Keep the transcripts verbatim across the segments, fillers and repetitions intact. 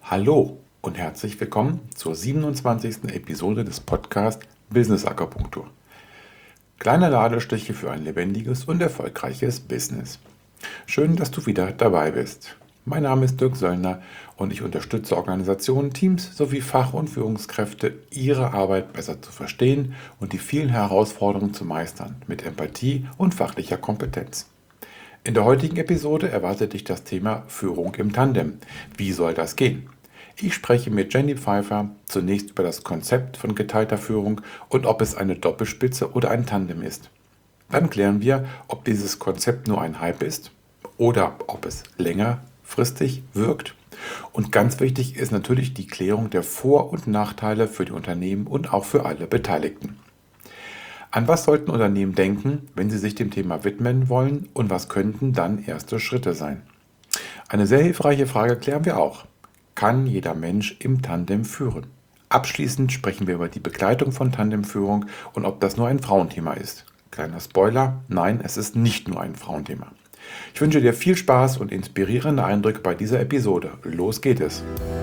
Hallo und herzlich willkommen zur siebenundzwanzigsten Episode des Podcasts Business Akupunktur. Kleine Ladestiche für ein lebendiges und erfolgreiches Business. Schön, dass du wieder dabei bist. Mein Name ist Dirk Söllner und ich unterstütze Organisationen, Teams sowie Fach- und Führungskräfte, ihre Arbeit besser zu verstehen und die vielen Herausforderungen zu meistern mit Empathie und fachlicher Kompetenz. In der heutigen Episode erwartet dich das Thema Führung im Tandem. Wie soll das gehen? Ich spreche mit Jenny Pfeiffer zunächst über das Konzept von geteilter Führung und ob es eine Doppelspitze oder ein Tandem ist. Dann klären wir, ob dieses Konzept nur ein Hype ist oder ob es längerfristig wirkt. Und ganz wichtig ist natürlich die Klärung der Vor- und Nachteile für die Unternehmen und auch für alle Beteiligten. An was sollten Unternehmen denken, wenn sie sich dem Thema widmen wollen und was könnten dann erste Schritte sein? Eine sehr hilfreiche Frage klären wir auch. Kann jeder Mensch im Tandem führen? Abschließend sprechen wir über die Begleitung von Tandemführung und ob das nur ein Frauenthema ist. Kleiner Spoiler, nein, es ist nicht nur ein Frauenthema. Ich wünsche dir viel Spaß und inspirierende Eindrücke bei dieser Episode. Los geht es!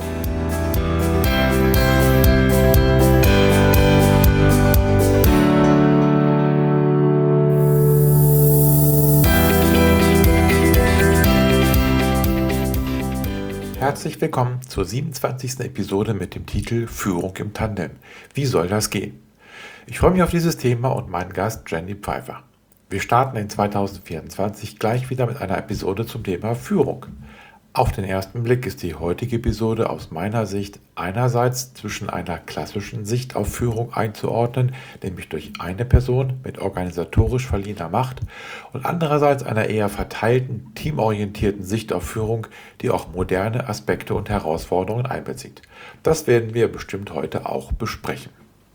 Herzlich willkommen zur siebenundzwanzigsten Episode mit dem Titel Führung im Tandem. Wie soll das gehen? Ich freue mich auf dieses Thema und meinen Gast Jenny Pfeiffer. Wir starten in zweitausendvierundzwanzig gleich wieder mit einer Episode zum Thema Führung. Auf den ersten Blick ist die heutige Episode aus meiner Sicht einerseits zwischen einer klassischen Sicht auf Führung einzuordnen, nämlich durch eine Person mit organisatorisch verliehener Macht, und andererseits einer eher verteilten, teamorientierten Sicht auf Führung, die auch moderne Aspekte und Herausforderungen einbezieht. Das werden wir bestimmt heute auch besprechen.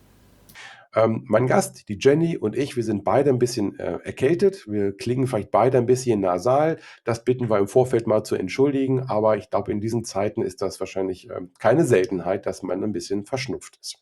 Ähm, mein Gast, die Jenny und ich, wir sind beide ein bisschen äh, erkältet. Wir klingen vielleicht beide ein bisschen nasal. Das bitten wir im Vorfeld mal zu entschuldigen. Aber ich glaube, in diesen Zeiten ist das wahrscheinlich ähm, keine Seltenheit, dass man ein bisschen verschnupft ist.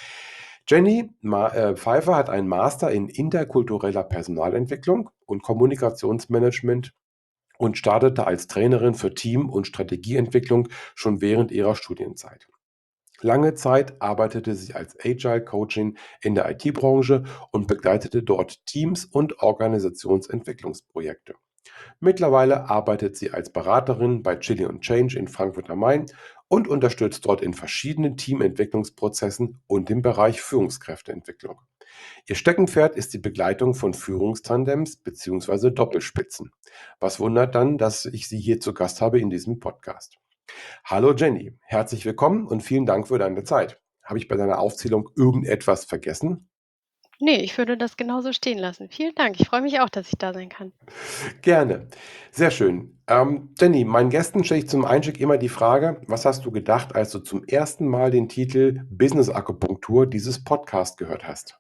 Jenny Ma äh, Pfeiffer hat einen Master in interkultureller Personalentwicklung und Kommunikationsmanagement und startete als Trainerin für Team- und Strategieentwicklung schon während ihrer Studienzeit. Lange Zeit arbeitete sie als Agile Coachin in der I T-Branche und begleitete dort Teams und Organisationsentwicklungsprojekte. Mittlerweile arbeitet sie als Beraterin bei Chili und Change in Frankfurt am Main und unterstützt dort in verschiedenen Teamentwicklungsprozessen und im Bereich Führungskräfteentwicklung. Ihr Steckenpferd ist die Begleitung von Führungstandems bzw. Doppelspitzen. Was wundert dann, dass ich sie hier zu Gast habe in diesem Podcast. Hallo Jenny, herzlich willkommen und vielen Dank für deine Zeit. Habe ich bei deiner Aufzählung irgendetwas vergessen? Ne, ich würde das genauso stehen lassen. Vielen Dank. Ich freue mich auch, dass ich da sein kann. Gerne. Sehr schön. Ähm, Jenny, meinen Gästen stelle ich zum Einstieg immer die Frage, was hast du gedacht, als du zum ersten Mal den Titel Business Akupunktur dieses Podcast gehört hast?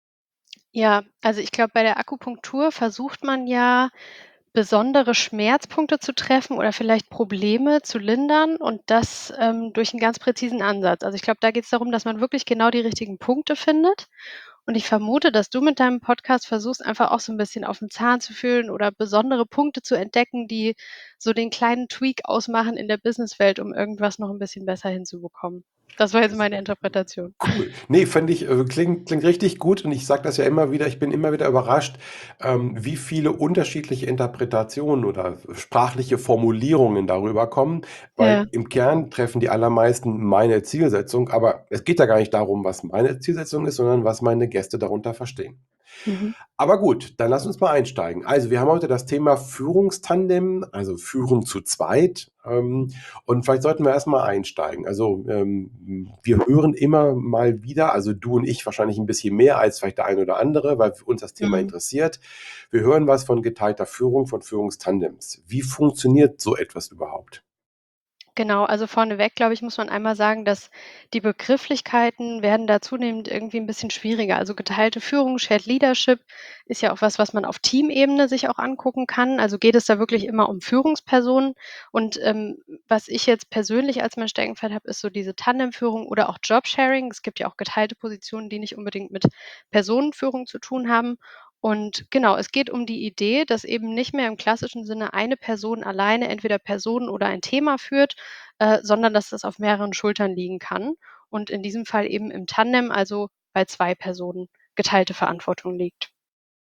Ja, also ich glaube, bei der Akupunktur versucht man ja, besondere Schmerzpunkte zu treffen oder vielleicht Probleme zu lindern und das, ähm, durch 'n ganz präzisen Ansatz. Also, ich glaube, da geht's darum, dass man wirklich genau die richtigen Punkte findet. Und ich vermute, dass du mit deinem Podcast versuchst, einfach auch so 'n bisschen auf 'n Zahn zu fühlen oder besondere Punkte zu entdecken, die so den kleinen Tweak ausmachen in der Businesswelt, um irgendwas noch 'n bisschen besser hinzubekommen. Das war jetzt meine Interpretation. Cool. Ne, fand ich, äh, klingt klingt richtig gut und ich sage das ja immer wieder, ich bin immer wieder überrascht, ähm, wie viele unterschiedliche Interpretationen oder sprachliche Formulierungen darüber kommen, weil Ja. im Kern treffen die allermeisten meine Zielsetzung, aber es geht ja gar nicht darum, was meine Zielsetzung ist, sondern was meine Gäste darunter verstehen. Mhm. Aber gut, dann lass uns mal einsteigen. Also, wir haben heute das Thema Führungstandem, also Führen zu zweit. Ähm, und vielleicht sollten wir erst mal einsteigen. Also, ähm, wir hören immer mal wieder, also du und ich wahrscheinlich ein bisschen mehr als vielleicht der eine oder andere, weil uns das Thema Mhm. interessiert. Wir hören was von geteilter Führung, von Führungstandems. Wie funktioniert so etwas überhaupt? Genau, also vorneweg, glaube ich, muss man einmal sagen, dass die Begrifflichkeiten werden da zunehmend irgendwie 'n bisschen schwieriger. Also, geteilte Führung, Shared Leadership ist ja auch was, was man auf Teamebene sich auch angucken kann. Also, geht es da wirklich immer um Führungspersonen? Und, ähm, was ich jetzt persönlich als mein Steckenpferd habe, ist so diese Tandemführung oder auch Jobsharing. Es gibt ja auch geteilte Positionen, die nicht unbedingt mit Personenführung zu tun haben. Und genau, es geht um die Idee, dass eben nicht mehr im klassischen Sinne eine Person alleine entweder Personen oder ein Thema führt, äh, sondern dass das auf mehreren Schultern liegen kann und in diesem Fall eben im Tandem, also bei zwei Personen, geteilte Verantwortung liegt.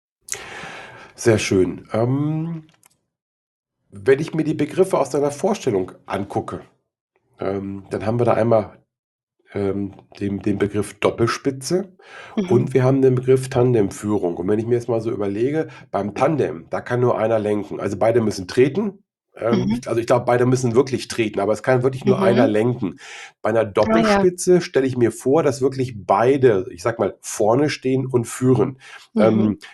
Sehr schön. Ähm, wenn ich mir die Begriffe aus deiner Vorstellung angucke, ähm, dann haben wir da einmal ähm, den, den Begriff Doppelspitze Mhm. und wir haben den Begriff Tandemführung. Und wenn ich mir jetzt mal so überlege, beim Tandem, da kann nur einer lenken. Also beide müssen treten. Ähm, Mhm. ich, also ich glaube, beide müssen wirklich treten, aber es kann wirklich nur einer Mhm. lenken. Bei einer Ah ja. Doppelspitze stelle ich mir vor, dass wirklich beide, ich sag mal, vorne stehen und führen. Mhm. Ähm,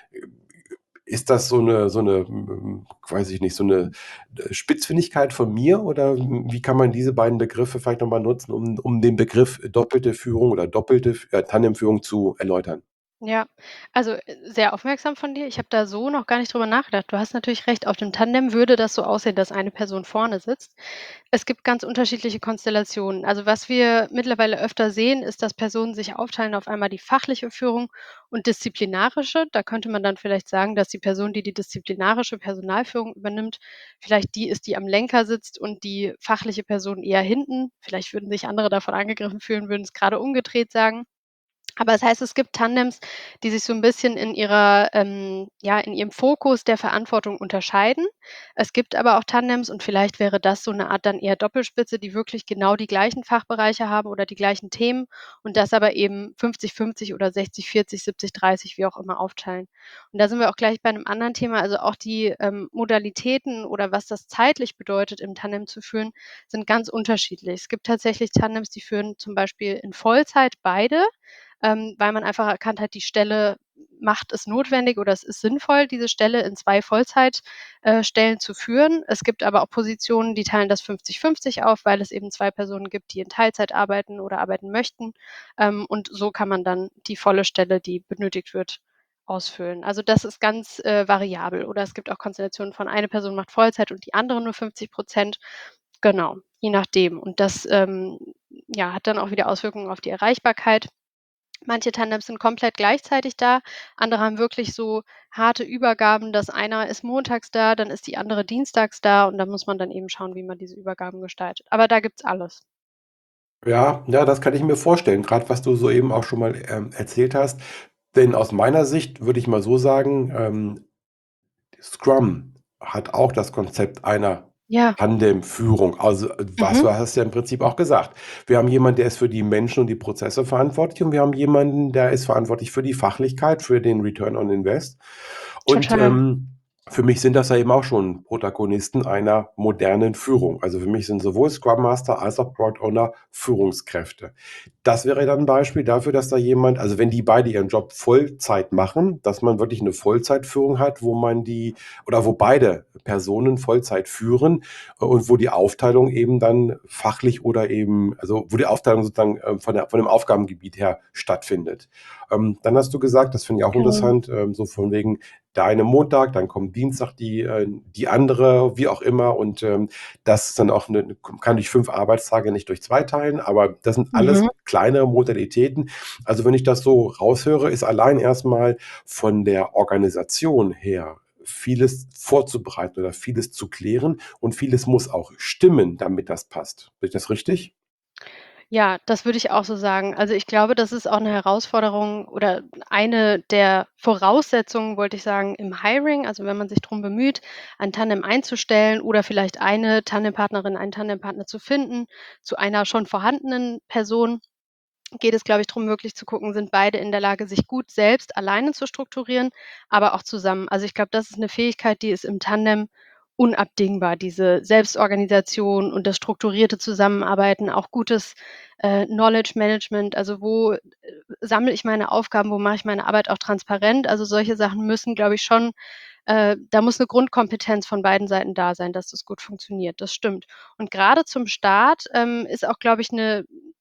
ist das so eine, so eine, hm, weiß ich nicht, so eine äh, Spitzfindigkeit von mir oder wie kann man diese beiden Begriffe vielleicht noch mal nutzen, um um den Begriff doppelte Führung oder doppelte äh, Tandemführung zu erläutern? Ja, also, äh, sehr aufmerksam von dir. Ich habe da so noch gar nicht drüber nachgedacht. Du hast natürlich recht, auf dem Tandem würde das so aussehen, dass eine Person vorne sitzt. Es gibt ganz unterschiedliche Konstellationen. Also, was wir mittlerweile öfter sehen, ist, dass Personen sich aufteilen auf einmal die fachliche Führung und disziplinarische. Da könnte man dann vielleicht sagen, dass die Person, die die disziplinarische Personalführung übernimmt, vielleicht die ist, die am Lenker sitzt und die fachliche Person eher hinten. Vielleicht würden sich andere davon angegriffen fühlen, würden es gerade umgedreht sagen. Aber das heißt, es gibt Tandems, die sich so 'n bisschen in ihrer ähm, ja, in ihrem Fokus der Verantwortung unterscheiden. Es gibt aber auch Tandems und vielleicht wäre das so 'ne Art dann eher Doppelspitze, die wirklich genau die gleichen Fachbereiche haben oder die gleichen Themen und das aber eben fünfzig fünfzig oder sechzig vierzig, siebzig dreißig, wie auch immer aufteilen. Und da sind wir auch gleich bei 'nem anderen Thema, also auch die, ähm, Modalitäten oder was das zeitlich bedeutet, im Tandem zu führen, sind ganz unterschiedlich. Es gibt tatsächlich Tandems, die führen zum Beispiel in Vollzeit beide, ähm, weil man einfach erkannt hat, die Stelle macht es notwendig oder es ist sinnvoll, diese Stelle in zwei Vollzeit äh, Stellen zu führen. Es gibt aber auch Positionen, die teilen das fünfzig fünfzig auf, weil es eben zwei Personen gibt, die in Teilzeit arbeiten oder arbeiten möchten. Ähm, und so kann man dann die volle Stelle, die benötigt wird, ausfüllen. Also, das ist ganz, äh, variabel. Oder es gibt auch Konstellationen von eine Person macht Vollzeit und die andere nur fünfzig Prozent. Genau, je nachdem. Und das, ähm, ja, hat dann auch wieder Auswirkungen auf die Erreichbarkeit. Manche Tandems sind komplett gleichzeitig da, andere haben wirklich so harte Übergaben, dass einer ist montags da, dann ist die andere dienstags da und da muss man dann eben schauen, wie man diese Übergaben gestaltet. Aber da gibt's alles. Ja, ja, das kann ich mir vorstellen, gerade was du soeben auch schon mal, ähm, erzählt hast. Denn aus meiner Sicht würde ich mal so sagen, ähm, Scrum hat auch das Konzept einer Ja, Tandemführung. Also, äh, was mhm, du hast ja im Prinzip auch gesagt. Wir haben jemanden, der ist für die Menschen und die Prozesse verantwortlich und wir haben jemanden, der ist verantwortlich für die Fachlichkeit, für den Return on Invest. Und, total. ähm, für mich sind das ja eben auch schon Protagonisten einer modernen Führung. Also, für mich sind sowohl Scrum Master als auch Product Owner Führungskräfte. Das wäre dann 'n Beispiel dafür, dass da jemand also, wenn die beide ihren Job Vollzeit machen, dass man wirklich 'ne Vollzeitführung hat, wo man die oder wo beide Personen Vollzeit führen äh, und wo die Aufteilung eben dann fachlich oder eben also, wo die Aufteilung sozusagen, ähm, von der von dem Aufgabengebiet her stattfindet. Ähm, dann hast du gesagt, das finde ich auch Genau. interessant, ähm, so von wegen der eine Montag, dann kommt Dienstag die äh, die andere, wie auch immer und, ähm, das ist dann auch 'ne kann ich fünf Arbeitstage nicht durch zwei teilen, aber das sind alles Mhm. kleinere Modalitäten. Also, wenn ich das so raushöre, ist allein erst mal von der Organisation her vieles vorzubereiten oder vieles zu klären und vieles muss auch stimmen, damit das passt. Sehe ich das richtig? Ja, das würde ich auch so sagen. Also, ich glaube, das ist auch 'ne Herausforderung oder eine der Voraussetzungen, wollte ich sagen, im Hiring. Also, wenn man sich drum bemüht, ein Tandem einzustellen oder vielleicht eine Tandempartnerin, einen Tandempartner zu finden zu einer schon vorhandenen Person, geht es, glaube ich, drum, wirklich zu gucken, sind beide in der Lage, sich gut selbst alleine zu strukturieren, aber auch zusammen. Also, ich glaube, das ist 'ne Fähigkeit, die ist im Tandem unabdingbar, diese Selbstorganisation und das strukturierte Zusammenarbeiten, auch gutes, äh, Knowledge Management. Also, wo, äh, sammle ich meine Aufgaben, wo mache ich meine Arbeit auch transparent? Also, solche Sachen müssen, glaube ich, schon äh, da muss 'ne Grundkompetenz von beiden Seiten da sein, dass das gut funktioniert. Das stimmt. Und grade zum Start, ähm, ist auch, glaube ich, 'ne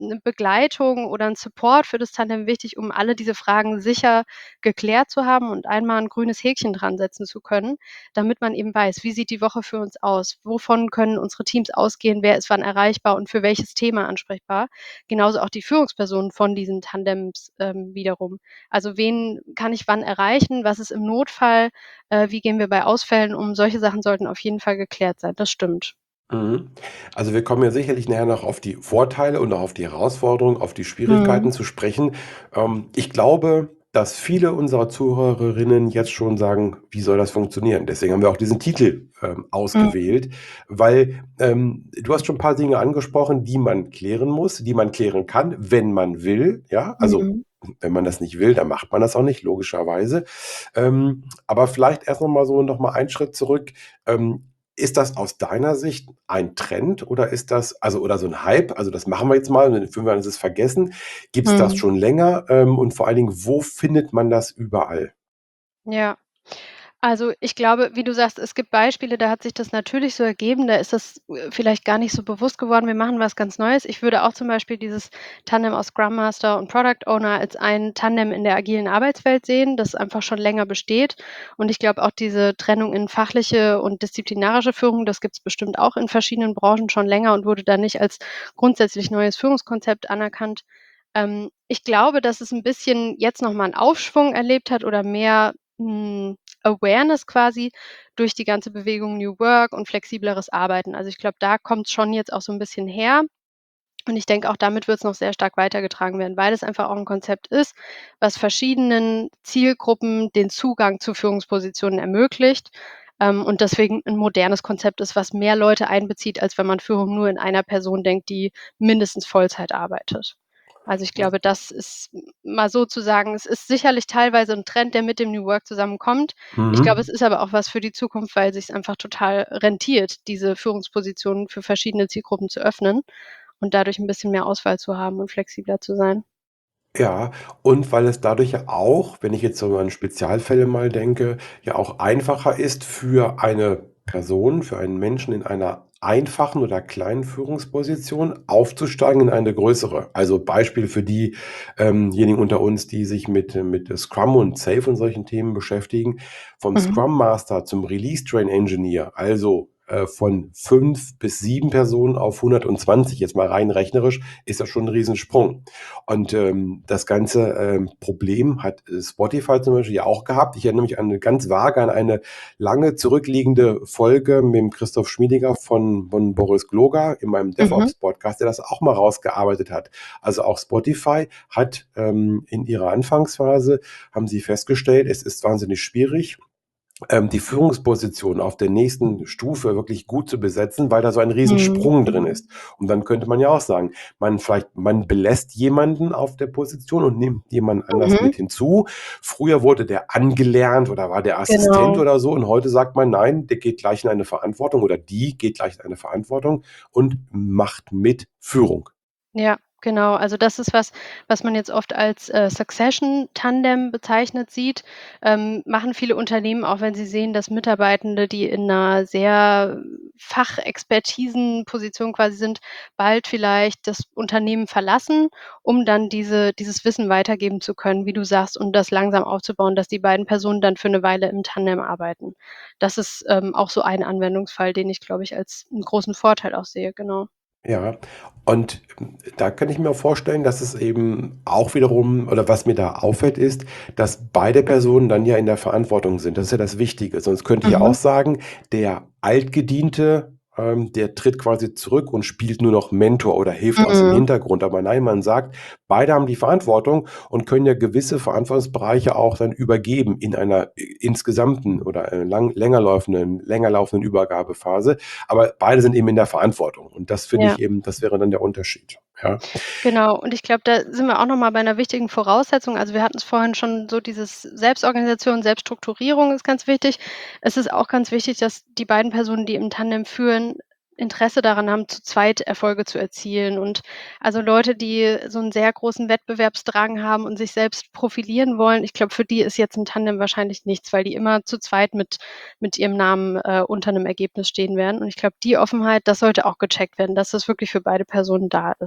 'ne Begleitung oder 'n Support für das Tandem wichtig, um alle diese Fragen sicher geklärt zu haben und einmal 'n grünes Häkchen dran setzen zu können, damit man eben weiß: Wie sieht die Woche für uns aus? Wovon können unsere Teams ausgehen? Wer ist wann erreichbar und für welches Thema ansprechbar? Genauso auch die Führungspersonen von diesen Tandems, ähm, wiederum. Also, wen kann ich wann erreichen? Was ist im Notfall? Äh, wie gehen wir bei Ausfällen um? Solche Sachen sollten auf jeden Fall geklärt sein. Das stimmt. Mhm. Also, wir kommen ja sicherlich nachher noch auf die Vorteile und auch auf die Herausforderungen, auf die Mhm. Schwierigkeiten zu sprechen. Ähm, ich glaube, dass viele unserer Zuhörerinnen jetzt schon sagen: „Wie soll das funktionieren?“ Deswegen haben wir auch diesen Titel, ähm, Mhm. ausgewählt, weil, ähm, du hast schon 'n paar Dinge angesprochen, die man klären muss, die man klären kann, wenn man will, ja? Also, Mhm. wenn man das nicht will, dann macht man das auch nicht, logischerweise. Ähm, aber vielleicht erst noch mal so noch mal einen Schritt zurück. Ähm, ist das aus deiner Sicht ein Trend oder ist das also, oder so 'n Hype? Also, das machen wir jetzt mal und in fünf Jahren ist es vergessen. Gibt's das Mhm. schon länger? Ähm, und vor allen Dingen, wo findet man das überall? Ja. Also, ich glaube, wie du sagst, es gibt Beispiele, da hat sich das natürlich so ergeben, da ist das, äh, vielleicht gar nicht so bewusst geworden, wir machen was ganz Neues. Ich würde auch zum Beispiel dieses Tandem aus Scrum Master und Product Owner als ein Tandem in der agilen Arbeitswelt sehen, das einfach schon länger besteht. Und ich glaube auch diese Trennung in fachliche und disziplinarische Führung, das gibt's bestimmt auch in verschiedenen Branchen schon länger und wurde da nicht als grundsätzlich neues Führungskonzept anerkannt. Ähm, ich glaube, dass es 'n bisschen jetzt noch mal 'n Aufschwung erlebt hat oder mehr, hm, Awareness quasi durch die ganze Bewegung New Work und flexibleres Arbeiten. Also, ich glaube, da kommt's schon jetzt auch so 'n bisschen her. Und ich denke, auch damit wird's noch sehr stark weitergetragen werden, weil es einfach auch 'n Konzept ist, was verschiedenen Zielgruppen den Zugang zu Führungspositionen ermöglicht, ähm, und deswegen 'n modernes Konzept ist, was mehr Leute einbezieht, als wenn man Führung nur in einer Person denkt, die mindestens Vollzeit arbeitet. Also, ich glaube, das ist m mal so zu sagen, es ist sicherlich teilweise 'n Trend, der mit dem New Work zusammenkommt. Ich glaube, es Mhm. ist aber auch was für die Zukunft, weil sich's einfach total rentiert, diese Führungspositionen für verschiedene Zielgruppen zu öffnen und dadurch 'n bisschen mehr Auswahl zu haben und flexibler zu sein. Ja, und weil es dadurch ja auch, wenn ich jetzt so an Spezialfälle mal denke, ja auch einfacher ist für eine Person, für einen Menschen in einer einfachen oder kleinen Führungsposition aufzusteigen in eine größere. Also, Beispiel für die, ähm jenigen unter uns, die sich mit mit Scrum und Safe und solchen Themen beschäftigen. Vom Mhm. Scrum Master zum Release Train Engineer, also, äh, von fünf bis sieben Personen auf hundertundzwanzig, jetzt mal rein rechnerisch, ist das schon 'n Riesensprung. Und, ähm, das ganze, ähm, Problem hat, äh, Spotify zum Beispiel ja auch gehabt. Ich erinnere mich an 'ne ganz vage an eine lange zurückliegende Folge mit dem Christoph Schmiedinger von von Boris Gloger in meinem Mhm. DevOps-Podcast, der das auch mal rausgearbeitet hat. Also, auch Spotify hat, ähm, in ihrer Anfangsphase haben sie festgestellt, es ist wahnsinnig schwierig, ähm, die Führungsposition auf der nächsten Stufe wirklich gut zu besetzen, weil da so ein Mhm. Riesensprung drin ist. Und dann könnte man ja auch sagen, man vielleicht man belässt jemanden auf der Position und nimmt jemand anders Mhm. mit hinzu. Früher wurde der angelernt oder war der Assistent Genau. oder so und heute sagt man: „Nein, der geht gleich in eine Verantwortung oder die geht gleich in eine Verantwortung und macht mit Führung.“ Ja, genau. Also, das ist was, was man jetzt oft als, äh, Succession-Tandem bezeichnet sieht. Ähm, machen viele Unternehmen, auch wenn sie sehen, dass Mitarbeitende, die in 'ner sehr Fachexpertisen-Position quasi sind, bald vielleicht das Unternehmen verlassen, um dann diese dieses Wissen weitergeben zu können, wie du sagst, und das langsam aufzubauen, dass die beiden Personen dann für 'ne Weile im Tandem arbeiten. Das ist, ähm, auch so ein Anwendungsfall, den ich, glaube ich, als 'n großen Vorteil auch sehe, genau. Ja, und, hm, da kann ich mir vorstellen, dass es eben auch wiederum oder was mir da auffällt, ist, dass beide Personen dann ja in der Verantwortung sind. Das ist ja das Wichtige. Sonst könnte ich ja auch Mhm. sagen, der Altgediente, ähm, der tritt quasi zurück und spielt nur noch Mentor oder hilft aus dem Mhm. Hintergrund. Aber nein, man sagt, beide haben die Verantwortung und können ja gewisse Verantwortungsbereiche auch dann übergeben in einer i insgesamten oder, äh, lang länger laufenden länger laufenden Übergabephase. Aber beide sind eben in der Verantwortung. Und das finde Ja. ich eben das wäre dann der Unterschied, ja. Genau. Und ich glaube, da sind wir auch noch mal bei 'ner wichtigen Voraussetzung. Also, wir hatten's vorhin schon so dieses Selbstorganisation, Selbststrukturierung ist ganz wichtig. Es ist auch ganz wichtig, dass die beiden Personen, die im Tandem führen, Interesse daran haben, zu zweit Erfolge zu erzielen. Und also, Leute, die so 'n sehr großen Wettbewerbsdrang haben und sich selbst profilieren wollen, ich glaube, für die ist jetzt 'n Tandem wahrscheinlich nichts, weil die immer zu zweit mit mit ihrem Namen, äh, unter 'nem Ergebnis stehen werden. Und ich glaube, die Offenheit, das sollte auch gecheckt werden, dass das wirklich für beide Personen da ist.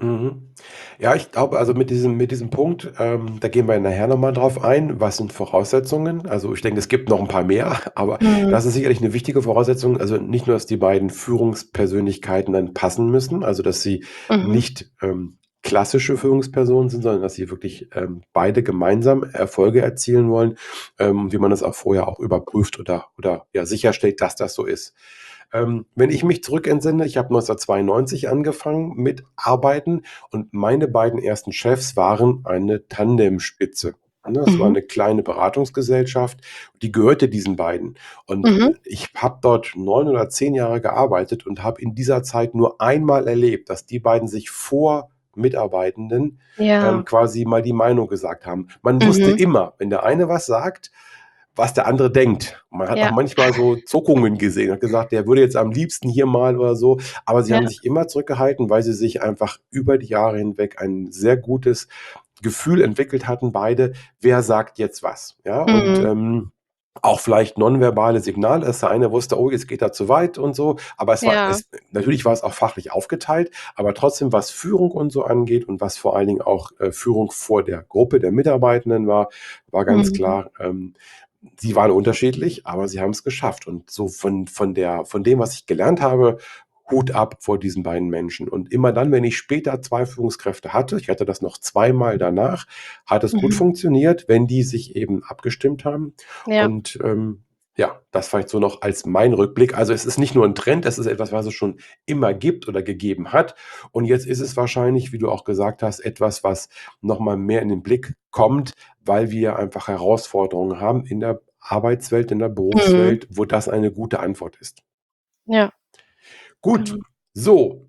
Mhm. Ja, ich glaube, also mit diesem mit diesem Punkt, ähm, da gehen wir nachher noch mal drauf ein. Was sind Voraussetzungen? Also, ich denke, es gibt noch ein paar mehr, aber Mhm. das ist sicherlich eine wichtige Voraussetzung. Also, nicht nur, dass die beiden Führungspersönlichkeiten dann passen müssen, also, dass sie Mhm. nicht, ähm, klassische Führungspersonen sind, sondern dass sie wirklich, ähm, beide gemeinsam Erfolge erzielen wollen, ähm, wie man das auch vorher auch überprüft oder oder, ja, sicherstellt, dass das so ist. Ähm, wenn ich mich zurückentsinne, ich habe neunzehnhundertzweiundneunzig angefangen mit Arbeiten und meine beiden ersten Chefs waren eine Tandemspitze. Ne, das war Mhm. eine kleine Beratungsgesellschaft, die gehörte diesen beiden. Und Mhm. ich habe dort neun oder zehn Jahre gearbeitet und habe in dieser Zeit nur einmal erlebt, dass die beiden sich vor Mitarbeitenden, ähm, Ja. quasi mal die Meinung gesagt haben. Man wusste Mhm. immer, wenn der eine was sagt, was der andere denkt. Man hat auch Ja. manchmal so Zuckungen gesehen, hat gesagt, der würde jetzt am liebsten hier mal oder so, aber sie Ja. haben sich immer zurückgehalten, weil sie sich einfach über die Jahre hinweg ein sehr gutes Gefühl entwickelt hatten, beide, wer sagt jetzt was. Ja, und Mhm. ähm, auch vielleicht nonverbale Signale, dass der eine wusste, oh, jetzt geht er zu weit und so, aber es war Ja. es natürlich war es auch fachlich aufgeteilt, aber trotzdem, was Führung und so angeht und was vor allen Dingen auch, äh, Führung vor der Gruppe der Mitarbeitenden war, war ganz Mhm. klar, ähm, sie waren unterschiedlich, aber sie haben es geschafft. Und so von von der von dem, was ich gelernt habe, Hut ab vor diesen beiden Menschen. Und immer dann, wenn ich später zwei Führungskräfte hatte, ich hatte das noch zweimal danach, hat es gut Mhm. funktioniert, wenn die sich eben abgestimmt haben. Ja. Und, ähm, ja, das vielleicht so noch als mein Rückblick. Also, es ist nicht nur ein Trend, es ist etwas, was es schon immer gibt oder gegeben hat. Und jetzt ist es wahrscheinlich, wie du auch gesagt hast, etwas, was noch mal mehr in den Blick kommt, weil wir einfach Herausforderungen haben in der Arbeitswelt, in der Mhm. Berufswelt, wo das eine gute Antwort ist. Ja, Gut, genau. so,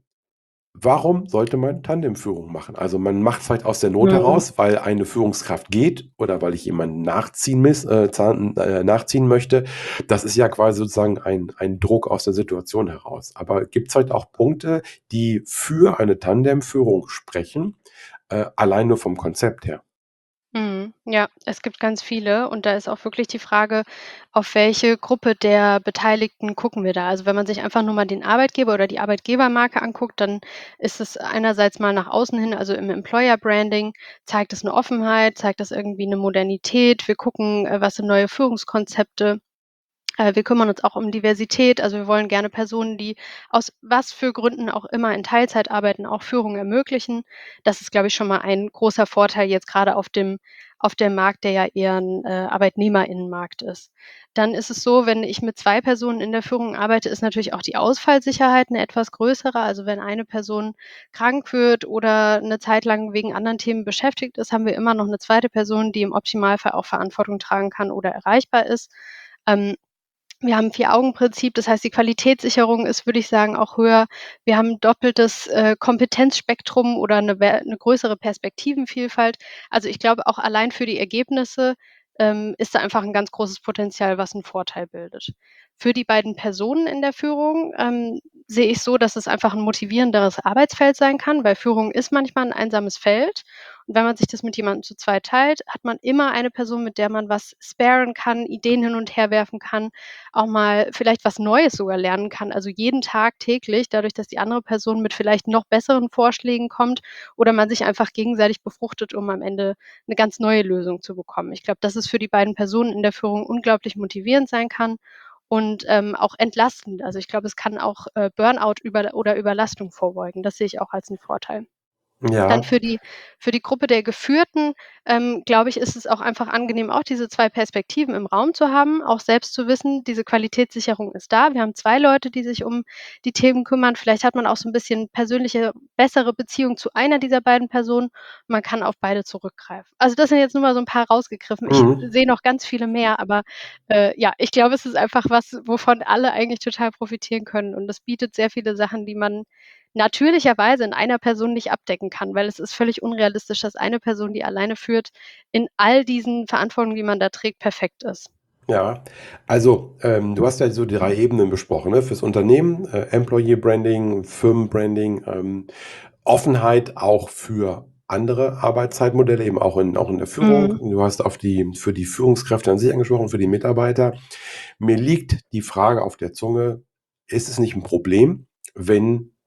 warum sollte man Tandemführung machen? Also, man macht es vielleicht aus der Not Mhm. heraus, weil eine Führungskraft geht oder weil ich jemanden nachziehen miss äh, zahn äh, nachziehen möchte. Das ist ja quasi sozusagen ein ein Druck aus der Situation heraus. Aber gibt es halt auch Punkte, die für eine Tandemführung sprechen, äh, allein nur vom Konzept her? Mhm. Ja, es gibt ganz viele und da ist auch wirklich die Frage, auf welche Gruppe der Beteiligten gucken wir da? Also, wenn man sich einfach nur mal den Arbeitgeber oder die Arbeitgebermarke anguckt, dann ist es einerseits mal nach außen hin, also im Employer Branding zeigt es 'ne Offenheit, zeigt das irgendwie 'ne Modernität. Wir gucken, äh, was sind neue Führungskonzepte. Äh, wir kümmern uns auch um Diversität. Also, wir wollen gerne Personen, die aus was für Gründen auch immer in Teilzeit arbeiten, auch Führung ermöglichen. Das ist, glaube ich, schon mal ein großer Vorteil jetzt grade auf dem auf dem Markt, der ja eher 'n, äh, Arbeitnehmerinnenmarkt ist. Dann ist es so, wenn ich mit zwei Personen in der Führung arbeite, ist natürlich auch die Ausfallsicherheit 'ne etwas größere. Also, wenn eine Person krank wird oder 'ne Zeit lang wegen anderen Themen beschäftigt ist, haben wir immer noch 'ne zweite Person, die im Optimalfall auch Verantwortung tragen kann oder erreichbar ist. Ähm, Wir haben 'n Vier-Augen-Prinzip, das heißt, die Qualitätssicherung ist, würde ich sagen, auch höher. Wir haben 'n doppeltes, äh, Kompetenzspektrum oder 'ne wer 'ne größere Perspektivenvielfalt. Also, ich glaube, auch allein für die Ergebnisse, ähm, ist da einfach 'n ganz großes Potenzial, was 'n Vorteil bildet. Für die beiden Personen in der Führung, ähm, sehe ich so, dass es einfach 'n motivierenderes Arbeitsfeld sein kann, weil Führung ist manchmal 'n einsames Feld. Und wenn man sich das mit jemandem zu zweit teilt, hat man immer eine Person, mit der man was sparen kann, Ideen hin und her werfen kann, auch mal vielleicht was Neues sogar lernen kann, also jeden Tag täglich, dadurch, dass die andere Person mit vielleicht noch besseren Vorschlägen kommt oder man sich einfach gegenseitig befruchtet, um am Ende 'ne ganz neue Lösung zu bekommen. Ich glaube, dass es für die beiden Personen in der Führung unglaublich motivierend sein kann und, ähm, auch entlastend. Also, ich glaube, es kann auch, äh, Burnout über oder Überlastung vorbeugen. Das sehe ich auch als 'n Vorteil. Dann Ja. für die für die Gruppe der Geführten, ähm, glaube ich, ist es auch einfach angenehm, auch diese zwei Perspektiven im Raum zu haben, auch selbst zu wissen, diese Qualitätssicherung ist da. Wir haben zwei Leute, die sich um die Themen kümmern. Vielleicht hat man auch so 'n bisschen persönliche, bessere Beziehung zu einer dieser beiden Personen. Man kann auf beide zurückgreifen. Also, das sind jetzt nur mal so 'n paar rausgegriffen. Ich Mhm. sehe noch ganz viele mehr, aber, äh, ja, ich glaube, es ist einfach was, wovon alle eigentlich total profitieren können und das bietet sehr viele Sachen, die man natürlicherweise in einer Person nicht abdecken kann, weil es ist völlig unrealistisch, dass eine Person, die alleine führt, in all diesen Verantwortungen, die man da trägt, perfekt ist. Ja, also, ähm, du hast ja so die drei Ebenen besprochen, ne? Fürs Unternehmen, äh, Employee Branding, Firmenbranding, ähm, Offenheit auch für andere Arbeitszeitmodelle, eben auch in auch in der Führung. Mhm. Du hast auf die für die Führungskräfte an sich angesprochen, für die Mitarbeiter. Mir liegt die Frage auf der Zunge: Ist es nicht 'n Problem, wenn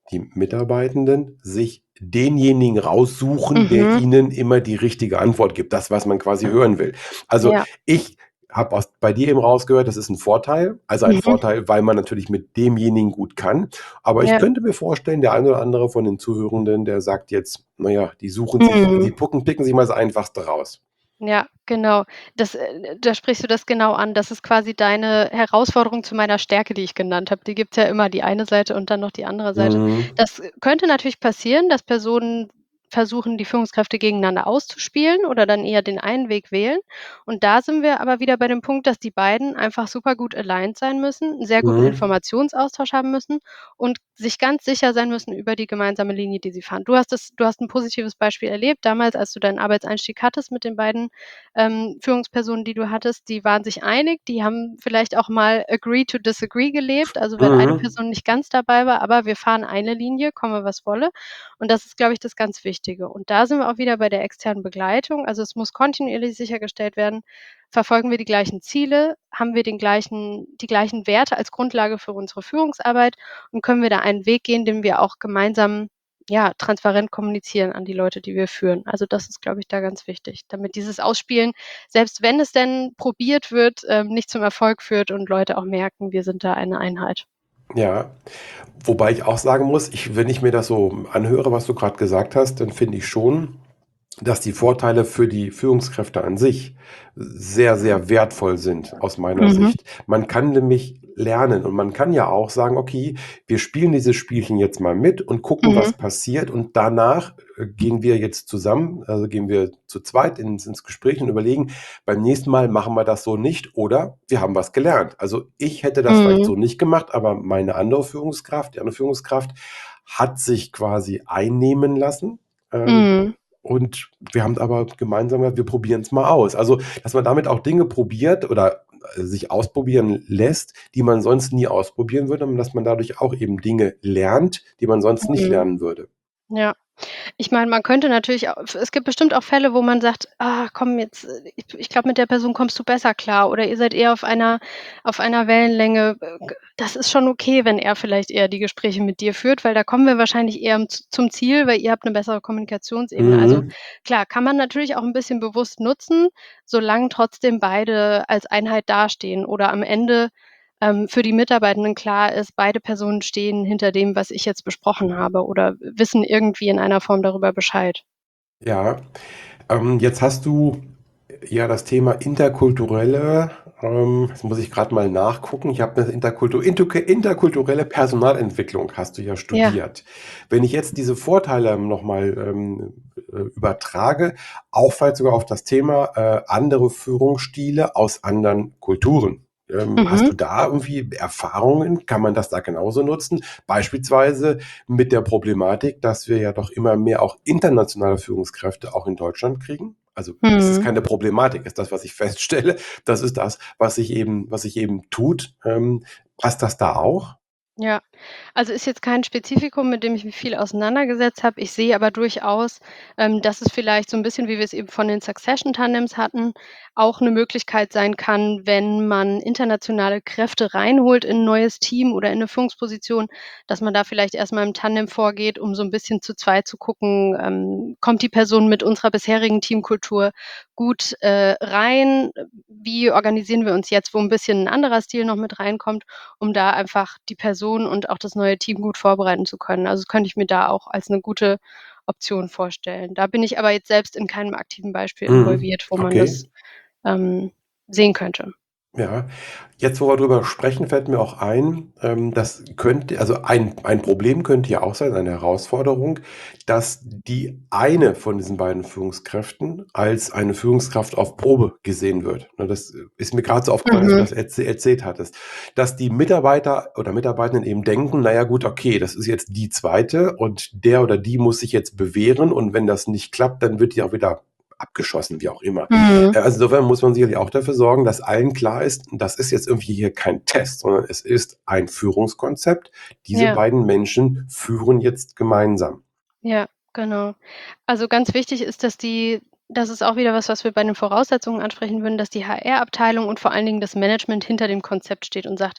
die Mitarbeitenden sich denjenigen raussuchen, der Mhm. ihnen immer die richtige Antwort gibt, das, was man quasi hören will. Also, Ja. ich habe aus bei dir eben rausgehört, das ist 'n Vorteil. Also, ein Mhm. Vorteil, weil man natürlich mit demjenigen gut kann. Aber ich Ja. könnte mir vorstellen, der eine oder andere von den Zuhörenden, der sagt jetzt: „Na ja, die suchen sich die Mhm. pucken picken sich mal das Einfachste raus.“ Ja, genau. Das äh, da sprichst du das genau an. Das ist quasi deine Herausforderung zu meiner Stärke, die ich genannt habe. Die gibt's ja immer, die eine Seite und dann noch die andere Seite. Mhm. Das könnte natürlich passieren, dass Personen versuchen, die Führungskräfte gegeneinander auszuspielen oder dann eher den einen Weg wählen. Und da sind wir aber wieder bei dem Punkt, dass die beiden einfach super gut aligned sein müssen, 'n sehr guten Mhm. Informationsaustausch haben müssen und sich ganz sicher sein müssen über die gemeinsame Linie, die sie fahren. Du hast das du hast 'n positives Beispiel erlebt damals, als du deinen Arbeitseinstieg hattest mit den beiden, ähm, Führungspersonen, die du hattest. Die waren sich einig, die haben vielleicht auch mal agree to disagree gelebt, also wenn eine Mhm. Person nicht ganz dabei war, aber wir fahren eine Linie, komme was wolle. Und das ist, glaube ich, das ganz Wichtige. Und da sind wir auch wieder bei der externen Begleitung. Also, es muss kontinuierlich sichergestellt werden, verfolgen wir die gleichen Ziele, haben wir den gleichen die gleichen Werte als Grundlage für unsere Führungsarbeit und können wir da einen Weg gehen, den wir auch gemeinsam, ja, transparent kommunizieren an die Leute, die wir führen. Also, das ist, glaube ich, da ganz wichtig, damit dieses Ausspielen, selbst wenn es denn probiert wird, ähm, nicht zum Erfolg führt und Leute auch merken, wir sind da eine Einheit. Ja, wobei ich auch sagen muss, ich wenn ich mir das so anhöre, was du grad gesagt hast, dann finde ich schon, dass die Vorteile für die Führungskräfte an sich sehr, sehr wertvoll sind aus meiner Mhm. Sicht. Man kann nämlich lernen und man kann ja auch sagen: „Okay, wir spielen dieses Spielchen jetzt mal mit und gucken, Mhm. was passiert und danach, äh, gehen wir jetzt zusammen also, gehen wir zu zweit ins ins Gespräch und überlegen, beim nächsten Mal machen wir das so nicht oder wir haben was gelernt.“ Also, ich hätte das vielleicht Mhm. so nicht gemacht, aber meine andere Führungskraft die andere Führungskraft hat sich quasi einnehmen lassen, ähm, Mhm. und wir haben aber gemeinsam gesagt: „Wir probieren's mal aus.“ Also, dass man damit auch Dinge probiert oder, äh, sich ausprobieren lässt, die man sonst nie ausprobieren würde und dass man dadurch auch eben Dinge lernt, die man sonst nicht Mhm. lernen würde. Ja. Ich meine, man könnte natürlich au es gibt bestimmt auch Fälle, wo man sagt: „Ah, komm jetzt, äh, ich ich glaube, mit der Person kommst du besser klar oder ihr seid eher auf einer auf einer Wellenlänge.“ Äh, g das ist schon okay, wenn er vielleicht eher die Gespräche mit dir führt, weil da kommen wir wahrscheinlich eher m z zum Ziel, weil ihr habt 'ne bessere Kommunikationsebene. Also, Mhm. klar, kann man natürlich auch 'n bisschen bewusst nutzen, solange trotzdem beide als Einheit dastehen oder am Ende, ähm, für die Mitarbeitenden klar ist, beide Personen stehen hinter dem, was ich jetzt besprochen habe oder wissen irgendwie in einer Form darüber Bescheid. Ja, ähm, jetzt hast du ja das Thema interkulturelle ähm, jetzt muss ich grad mal nachgucken. Ich habe 'ne interkultu intuke interkulturelle Personalentwicklung hast du ja Ja. studiert. Wenn ich jetzt diese Vorteile noch mal, ähm, äh, übertrage, auch vielleicht sogar auf das Thema, äh, andere Führungsstile aus anderen Kulturen. Ähm, hast Mhm. du da irgendwie Erfahrungen? Kann man das da genauso nutzen? Beispielsweise mit der Problematik, dass wir ja doch immer mehr auch internationale Führungskräfte auch in Deutschland kriegen. Also, es ist Mhm. keine Problematik, ist das, was ich feststelle. Das ist das, was sich eben was sich eben tut. Ähm, passt das da auch? Ja, also, ist jetzt kein Spezifikum, mit dem ich mich viel auseinandergesetzt habe. Ich sehe aber durchaus, ähm, dass es vielleicht so 'n bisschen, wie wir es eben von den Succession-Tandems hatten, auch 'ne Möglichkeit sein kann, wenn man internationale Kräfte reinholt in 'n neues Team oder in 'ne Führungsposition, dass man da vielleicht erst mal im Tandem vorgeht, um so 'n bisschen zu zweit zu gucken, ähm, kommt die Person mit unserer bisherigen Teamkultur gut, äh, rein? Wie organisieren wir uns jetzt, wo 'n bisschen 'n anderer Stil noch mit reinkommt, um da einfach die Person und auch das neue Team gut vorbereiten zu können. Also, das könnte ich mir da auch als 'ne gute Option vorstellen. Da bin ich aber jetzt selbst in keinem aktiven Beispiel Mhm. involviert, wo man Okay. das, ähm, sehen könnte. Ja. Jetzt, wo wir drüber sprechen, fällt mir auch ein, ähm, das könnte also, ein ein Problem könnte ja auch sein, eine Herausforderung, dass die eine von diesen beiden Führungskräften als eine Führungskraft auf Probe gesehen wird. Ne, das ist mir grad so aufgefallen, als du Mhm. das erzäh erzählt hattest. Dass die Mitarbeiter oder Mitarbeitenden eben denken: „Na ja, gut, okay, das ist jetzt die zweite und der oder die muss sich jetzt bewähren und wenn das nicht klappt, dann wird die auch wieder abgeschossen“, wie auch immer. Mhm. Äh, also, insofern muss man sicherlich auch dafür sorgen, dass allen klar ist, das ist jetzt irgendwie hier kein Test, sondern es ist ein Führungskonzept. Diese Ja. beiden Menschen führen jetzt gemeinsam. Ja, genau. Also, ganz wichtig ist, dass die das ist auch wieder was, was wir bei den Voraussetzungen ansprechen würden, dass die HR-Abteilung und vor allen Dingen das Management hinter dem Konzept steht und sagt: